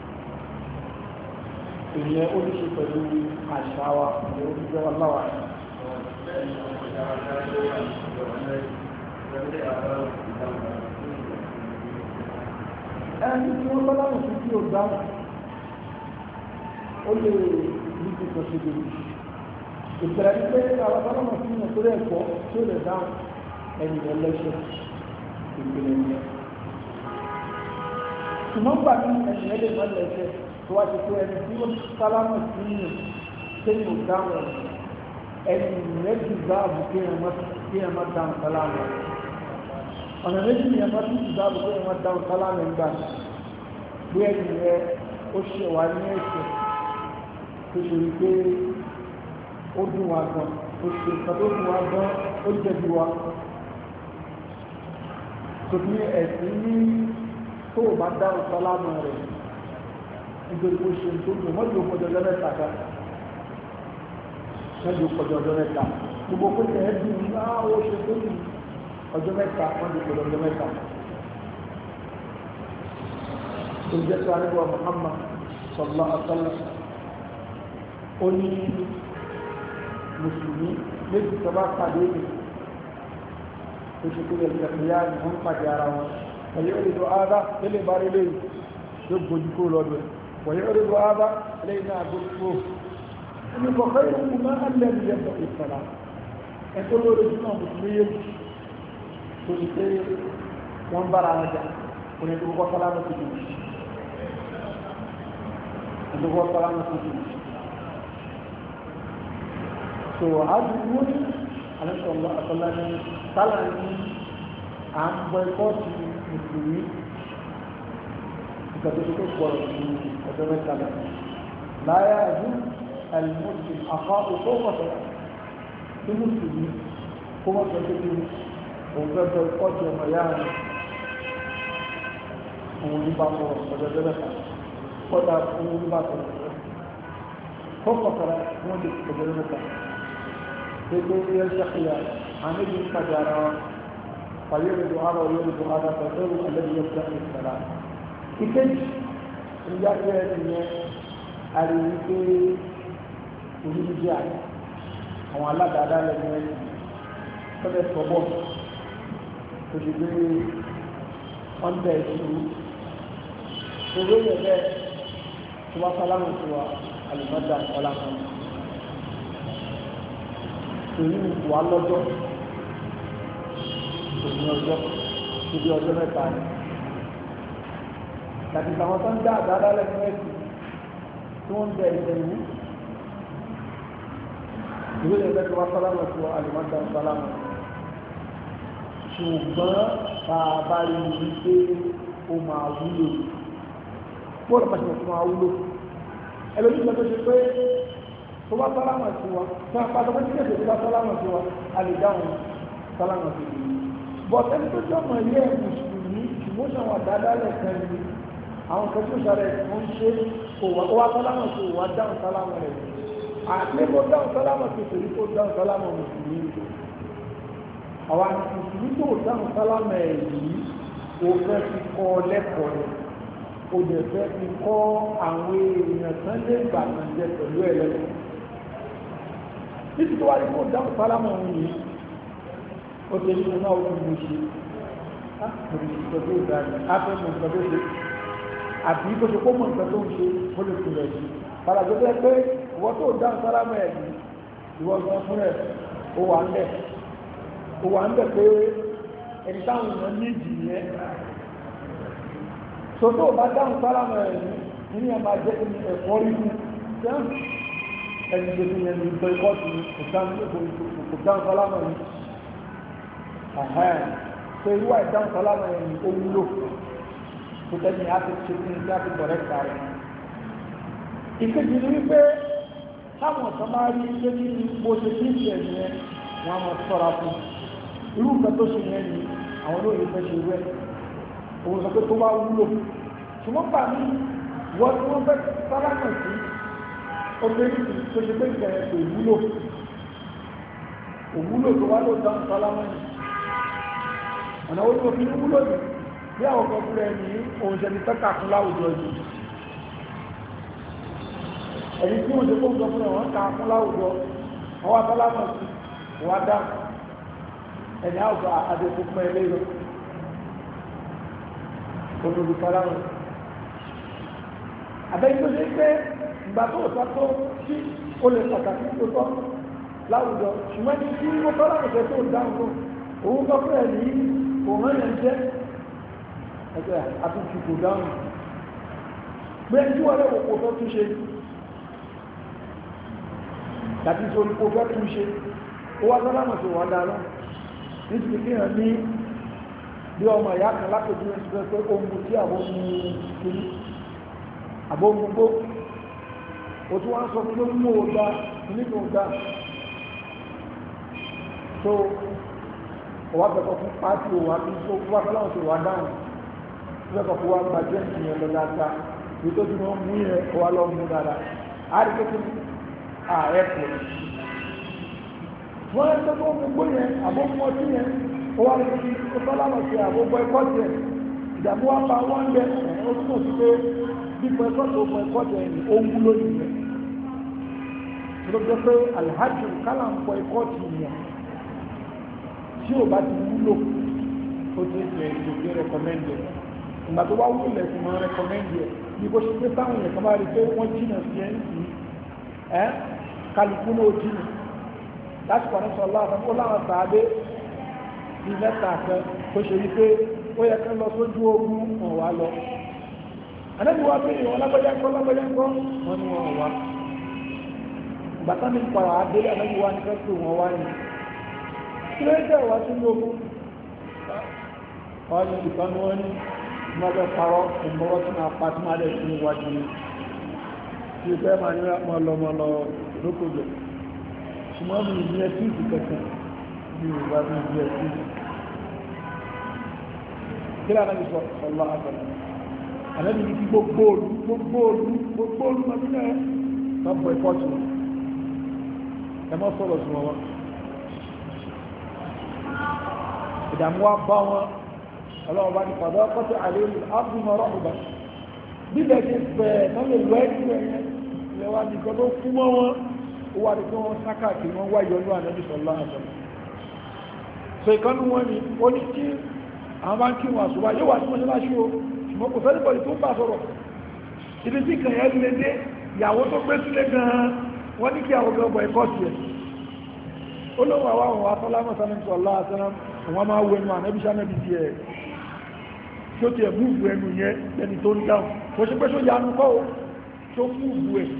ìyẹn ó ní ṣe pẹ̀lú àṣà wa ìyẹn ó ní jẹ́ wọn láwàá ẹni tí wọ́n bọ́lá mọ̀ sí tí ó dáhùn ó lè ní ti sọ ṣe lórí ìpẹ̀lẹ̀ ní pé àwọn bọ́lá mọ̀ sí ìyẹn tó rẹ̀ pọ̀ tí ó lè dáhùn ẹni ẹlẹ́ṣẹ̀ ìpẹ̀lẹ̀ ní ẹ ṣùgbọ́n gbà ní ẹni ẹlẹ́ mọ́ lẹ́ṣẹ̀ tó wá ti pé ẹni tí ó sálámọ̀ sí ìyẹn tẹ́lẹ̀ ò dáhùn ẹni ẹni ẹni ìzáàbù kí ẹ má dáhùn sálámù ọ̀nà méjì ni ẹ má tún ìzáàbù kí ẹ má dáhùn sálámù ń gbà bí ẹni rẹ ó ṣe wà ní ẹ̀ṣẹ̀ tó ṣe rí pé ó dùn wá gan ó ṣe nǹkan tó dùn wá gan ó jẹ̀bi wá tó ní ẹ̀sìn ní tó o bá dáhùn sálámù rẹ̀ nítorí ó ṣe tó dùn mọ́jú ó kọjọ lẹ́mẹ̀ta ká mọ́jú kọjọ ọjọ́ mẹ́ta gbogbo kó tẹ̀ ẹ́ dùn ní àwọn oṣù tó dùn ọjọ́ mẹ́ta mọ́jú kọjọ ọjọ́ mẹ́ta tó jẹ́ tó anígbà Muhammad sallallahu alaihi wasallam ó ní mùsùlùmí méjì tó bá pàdé ní oṣù tó yẹ kẹfìyà ní wọ́n pàdé ara wọn wọ́n yóò rí lọ áádá tẹ́lẹ̀ bá rí lẹ́yìn yóò gbójú kó lọ́dọ̀ wọ́n yóò rí lọ áádá lẹ́yìn náà gbójú ẹni kọ̀ọ̀kan yóò mú máa ń lẹ́nu yẹn bọ̀ ìsọ̀lá ẹ̀tọ́ lórí náà mùsùlùmí yé tó ní pé wọ́n bára wọn jà kò ní kókó sálámù tó dùn ní kókó sálámù tó dùn so àdúgbò ní alẹ́sọ̀lọ́ àtọ́lá ní sálà ní à ń bọ ẹ̀kọ́ sí mùsùlùmí ìgbà tó tó gbọ́rọ̀ sí ọjọ́ mẹ́ta lọ láyé àdúgbò المسلم أخاء فوق المسلمين كما تقول وقد القتل ميان ونباطه وجدلتا قد ونباطه فوق فرع ونباطه وجدلتا يقول يلتقيا عن ابن فجارا فيرد هذا ويرد هذا فغير الذي يبدأ السلام إذن رجاء الناس أريد onídìí àyè àwọn aládàáda lẹ́nu ẹ̀sìn tọ́lẹ̀ tọ́bọ̀ tó ṣe gbé ọ̀ndẹ̀ ìṣòro owó yẹ bẹ́ẹ̀ tó wá sálámù tó wa àlùmọ́dà sálámù èyí wà lọ́jọ́ òní ọjọ́ níbi ọjọ́ mẹ́ta ni tàbí àwọn tó ń dá àdáadáa lẹ́nu ẹ̀sìn tí wọ́n ń bẹ ìbẹ̀rù ìwé ẹgbẹ́ tí wọ́n sálámà tí wọ́n alìmọ́dá sálámà ṣùgbọ́n bàbá rí ní pé ó máa wúlò bọ́ọ̀lù máa ṣe wọ́n fún wa wúlò ẹlòmíì lọ́dọ̀ ṣe pé tó bá sálámà sí wa tó bá tó bá tí kẹsì tó bá sálámà sí wa a lè dáhùn sálámà sí wa bọ̀t ẹni tó jọmọ̀ ilé mùsùlùmí ṣùgbọ́n ṣe àwọn àdáadáa lẹ́ẹ̀kan ni àwọn kan tó ṣàrẹ̀ wọ́n ṣe kò wá sálámà sí wa dáhùn sálámà rẹ̀ àti kó dáhùn sálámà sí torí kó dáhùn sálámà mùsùlùmí àwọn mùsùlùmí tó dáhùn sálámà ẹ̀ yìí ó fẹ́ fi kọ́ lẹ́kọ̀ọ́ rẹ̀ ó dẹ̀ fẹ́ fi kọ́ àwọn èèyàn tán lè gbà tàn jẹ pẹ̀lú ẹ̀ lẹ́kọ̀ọ́ títí tó wá ní kó dáhùn sálámà òun yìí ó ti ní ọmọ òun mú ṣe àpòrò ìṣẹ́ tó dáa afẹ́ mọ̀ nǹkan tó ṣe àbí kó ṣe kó mọ̀ nǹkan tó ń ṣe ó lè tún rẹ̀ sí parajọ́ bẹ́ẹ̀ pé ìwọ tó dáhùn sálámà ẹ̀ yìí ìwọ gan fún ẹ̀ ó wà ń bẹ̀ ó wà ń bẹ̀ pé ẹni táwọn èèyàn ní ìdí yẹn tó tó bá dáhùn sálámà ẹ̀ yìí nínú ẹ̀ máa jẹ́ ẹ̀kọ́ rí fún ẹni tó ti yẹn ní ìgbẹ́ ìkọ́tù ní kò dáhùn sálámà ní ẹ̀hẹ́n tó irú àìdáhùn sálámà yẹn ní ó wúlò tó tẹ́ni á ti ṣe kí ní kí á ti bọ̀rẹ́ sáré ìkejì ni wípé táwọn ọ̀sán máa rí pé kí ni bó ṣe kí ìṣẹ̀ yẹn wọn á mọ sọ́ra fún irú nǹkan tó ṣe yẹn ni àwọn olóyè fẹ́ ṣe rẹ̀ òun sọ pé tó bá wúlò ṣùgbọ́n gbà mí wọ́n tí wọ́n fẹ́ sálámà sí obìnrin tó ṣe pé ìgbẹ̀rẹ̀ kò wúlò òwúlò tó wá ló dáhùn sálámà yìí ọ̀nà ó tó fi ní wúlò ní bí àwọn kan fúnra ẹni òun ṣe ní tẹ́kà fún láwùjọ yìí ẹni tí wọ́n ṣe kó ń sọ fún ẹ̀wọ̀n ká fún láwùjọ wọ́n wá sálámà sí wọ́n á dáhùn ẹni àwùjọ àdéhùn fún ẹ lẹ́yìn olùdó sálámà àbẹ́yìn tó ṣe pé ìgbà tó sọ tó tí ó lè pàtàkì tó tọ́ láwùjọ ṣùgbọ́n ní tí ó tọ́ láwùjọ tó dáhùn ló òun kọ́ fún ẹ̀ ní òun yẹn jẹ́ ẹgbẹ́ àtúntò kò dáhùn pé tí wọ́n lẹ́wọ̀ kò fẹ́ túnṣe tàbí sórí kò fẹ́ túnṣe ó wá sálámà tó wà dáná nítorí kí hàn ní bí ọmọ ìyá kan lápẹjú ẹni pé ó mú tí àwọn mú kiri àbó mú gbó o tún wá ń sọ fún mú ọgbà nínú ọgbà tó wà bẹ̀kọ̀ fún pàtí òwà bí tó wà fẹ́láwọ̀ tó wà dáhùn bẹ̀kọ̀ fún wà gbàjẹ́ ìyẹn lọ dáadáa bí tó dúró mú yẹn kó wà lọ mú dáadáa a rí pé kí ààrẹ pọ̀ wọ́n ń tẹ́kọ̀ gbogbo yẹn àbókù ọtí yẹn ó wà rí pé kí ó fẹ́láwọ̀ sí àbókù ẹ̀kọ́ jẹ ìdààmú wa pa wọ́n ń bẹ ó túnmọ̀ sí pé bí pẹ̀kọ́ tó pẹ̀kọ́ jẹ ní ó wúlò nìyẹn ló jẹ́ pé alhaji kálá ń pọ̀ ẹ̀kọ́ ti yàn tí ò bá ti wúlò ó ti ṣe ìdòkè rẹ̀kọ́mẹ́ndì ẹ̀ ìgbà tó wá wúlò ẹ̀sìn máa rẹ̀kọ́mẹ́ndì ẹ̀ bí kò ṣe pé táwọn èèyàn kan bá rí pé wọ́n jìnà sí ẹ̀ ń sí ẹ́ kálukú náà jìnà láti pàdé sọ láàrín ó láwọn sàádé ní mẹ́ta kan tó ṣe wípé ó yẹ kán lọ sójú ogun wọn wá lọ àdébí wá pé ìwọ̀n lágbẹ́jẹ́ ńkọ́ lágbẹ́jẹ́ ńkọ́ wọn ni wọn wá bàtà mi pàrọ̀ àdébí àdébí wá ní fẹ́ pé wọn wá ní kí ló jẹ́ ìwà tí ó mú ọ̀yìn ìkan ní wọ́n ní mọ́jọ́ parọ́ ìmọ́wọ́ tí máa pa tí máa lẹ̀ sí iwájú ní tí ìfẹ́ máa ní mọ́lọmọ́lọ lókòjò ṣùgbọ́n mi ní ẹtí ìsì kẹsàn ní ìwà ní ìlú ẹtí kí lára ní sọ ọlọ́ àgbàlá àlẹ́bí ní gbogbo olú gbogbo olú gbogbo olú mọ́tínà ẹ̀ lọ́pọ̀ ìpọ́tù ẹ mọ́ sọ̀rọ̀ sí wọn ìdàmú wa bá wọn ọlọ́wọ́ bá ní pàdé ọkọ̀tẹ̀ àlejò ábùmọ̀ rọ́ọ̀bà bíbẹ̀ ti fẹ̀ náà lè lọ ẹ̀kú ẹ̀yẹ lẹ́wà nìkan tó fún mọ́ wọn ó wà ní kí wọ́n sáká kí wọ́n wá ìyọnú ànábì sọ̀lá àṣọ so ìkànnì wọn ni ó ní kí àwọn bá ń kí wọn àṣùwà yóò wà ní mọ́ṣáláṣí o ṣùgbọ́n kò sẹ́ni bọ̀dì tó ń bá sọ̀rọ̀ ibi tí kàn yẹn lè dé ìyàwó tó gbé sílé gan-an wọ́n ní kí àwọn ọgbọ̀n bọ̀ ẹ̀kọ́ tiẹ̀ ó lóun àwọn àwọn asọ́lámọ̀ sánẹ́tì ọ̀lá àṣẹ́rán àwọn máa wo ẹnu ànábì sánẹ́bì tí ẹ̀ tí ó ti ẹ̀ múùbù ẹnu yẹn lẹ́ni tó ń dáhùn kò ṣe pé ṣó yanu kọ́ o tó múùbù ẹ̀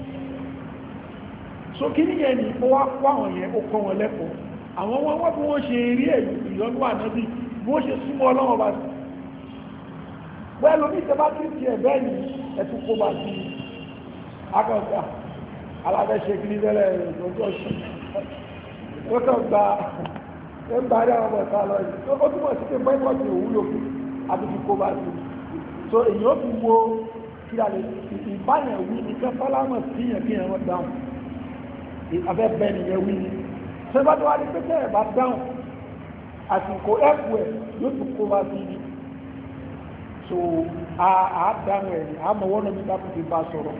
so kí ní yẹn ni ó wá kó àwọn yẹn ó kọ́ wọn lẹ́kọ̀ọ́ àwọn wọn wọ́n bí wọ́n ṣe rí ẹ̀yìn ìyọnú ànábì bí wọ́n ṣe súnmọ́ ọlọ́wọ́ bá sí bẹ́ẹ̀ lómi ìtẹ́ bá tí ti ẹ̀ bẹ́ẹ̀ ni ẹtú kó bá sí akọ̀ọ̀gbà alábẹ́ṣe kí ní tẹ́lẹ̀ ìtọ́jú ọ̀ṣun ó kàn gba ẹ ń bá rí àwọn ọmọ ìta lọ yìí ó túmọ̀ sí pé bọ́ìkọ̀tì òwúlò fún àbíkí kó bá sí so èyí ó fi wo kí a lè ìbáyàn wí ní kẹ́ sálámọ̀ sí yẹn kí ẹ̀wọ̀n dáhùn abẹ́ bẹ́ẹ̀ nìyẹn wí ni ṣé bá tó wá ní pé tẹ́ ẹ̀ bá dáhùn àsìkò ẹ̀kú ẹ̀ yóò tún kó bá sí ni so a dáhùn ẹ̀ àmọ́ wọ́n náà mi bá fi bá sọ̀rọ̀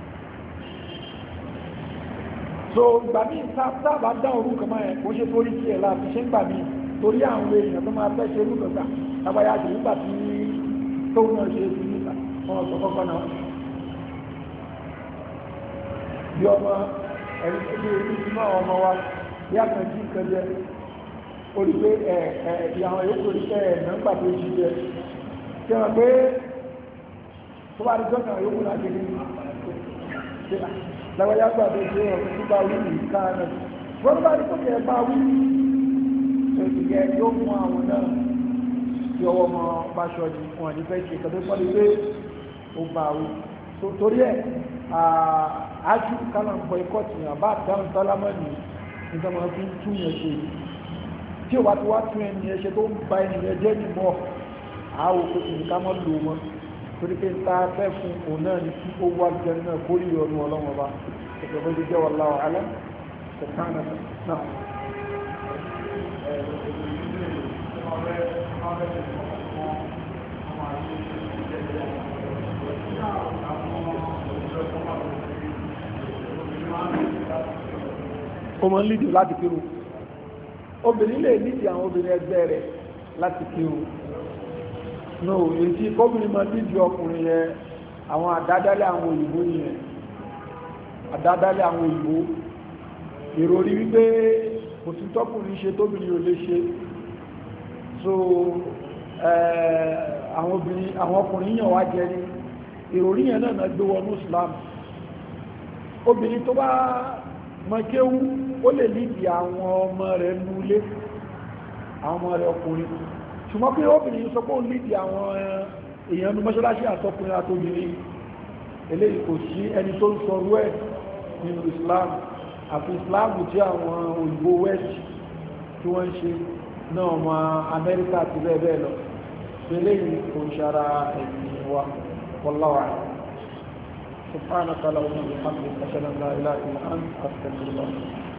so ìgbà míì sábà dá orúkọ máa ẹ̀ kó ṣe torí sí ẹ̀ láti ṣe ń gbà míì torí àwọn èèyàn tó máa fẹ́ ṣe orúkọ gbà lábáyá ṣe nígbà tí tóun náà ṣe é sí nígbà wọn sọ kọ́kọ́ náà bí ọmọ ẹni tó ní orí sínú àwọn ọmọ wa bí àkànjí nǹkan jẹ orí pé ẹ ẹ ìyàwó yòókù orí pé ẹ nígbà tó ṣí jẹ ṣe wọn pé tó bá rí jọ́nà yòókù náà ṣe ní lágbàjá gbà tó ṣe ọ̀pọ̀ tó bá wí ní káàná wọ́n bá rí tó kẹ́ bá wí ìyẹ yóò mú àwọn náà tí ọwọ́ mọ bá ṣọ́ọ̀dì wọn ní fẹ́ ṣe kàtó pọ́lì pé ó bá wí torí ẹ̀ ájú kálá ń bọ ikọ́ tìyàn bá dáhùn sálámọ́ ní nígbà máa fi ń tún yẹn ṣe tí ó wá ti wá tún ẹni ẹṣẹ tó ń ba ẹni yẹn jẹ́ ní mọ́ àwọ̀ kò sì ní ká mọ́ lò wọn torí pé ń ta fẹ́ fún òun náà ní kí ó wá jẹ náà kó rí ọdún ọlọ́wọ́ bá ẹ̀kẹ́ bó ti jẹ́ wallahu a'lam sọ̀tánà náà. ó mọ́ ń lídìí láti kírun obìnrin lè lídìí àwọn obìnrin ẹgbẹ́ rẹ̀ láti kírun no èyí tí kọ́bìnrin máa lídìí ọkùnrin yẹn àwọn àdádálẹ̀ àwọn òyìnbó nìyẹn àdádálẹ̀ àwọn òyìnbó ìròrí wípé kò sí tọ́kùnrin ṣe tóbìnrin ò lè ṣe so àwọn obìnrin àwọn ọkùnrin yàn wá jẹ ní ìròrí yẹn náà náà gbé wọnú Islam obìnrin tó bá mọ́kéwú ó lè lídì àwọn ọmọ rẹ̀ nulé àwọn ọmọ rẹ̀ ọkùnrin ṣùgbọ́n pé obìnrin sọ pé ó lídì àwọn èèyàn ní mọ́ṣáláṣí àtọkùnrin àtobìnrin eléyìí kò sí ẹni tó ń sọrú ẹ̀ nínú Islam àfi Islam tí àwọn òyìnbó west tí wọ́n ń ṣe náà ọmọ Amẹ́ríkà ti bẹ́ẹ̀ bẹ́ẹ̀ lọ eléyìí kò ń ṣara ẹ̀sìn wa wallahu a'lam. سبحانك اللهم وبحمدك اشهد ان لا اله الا انت استغفرك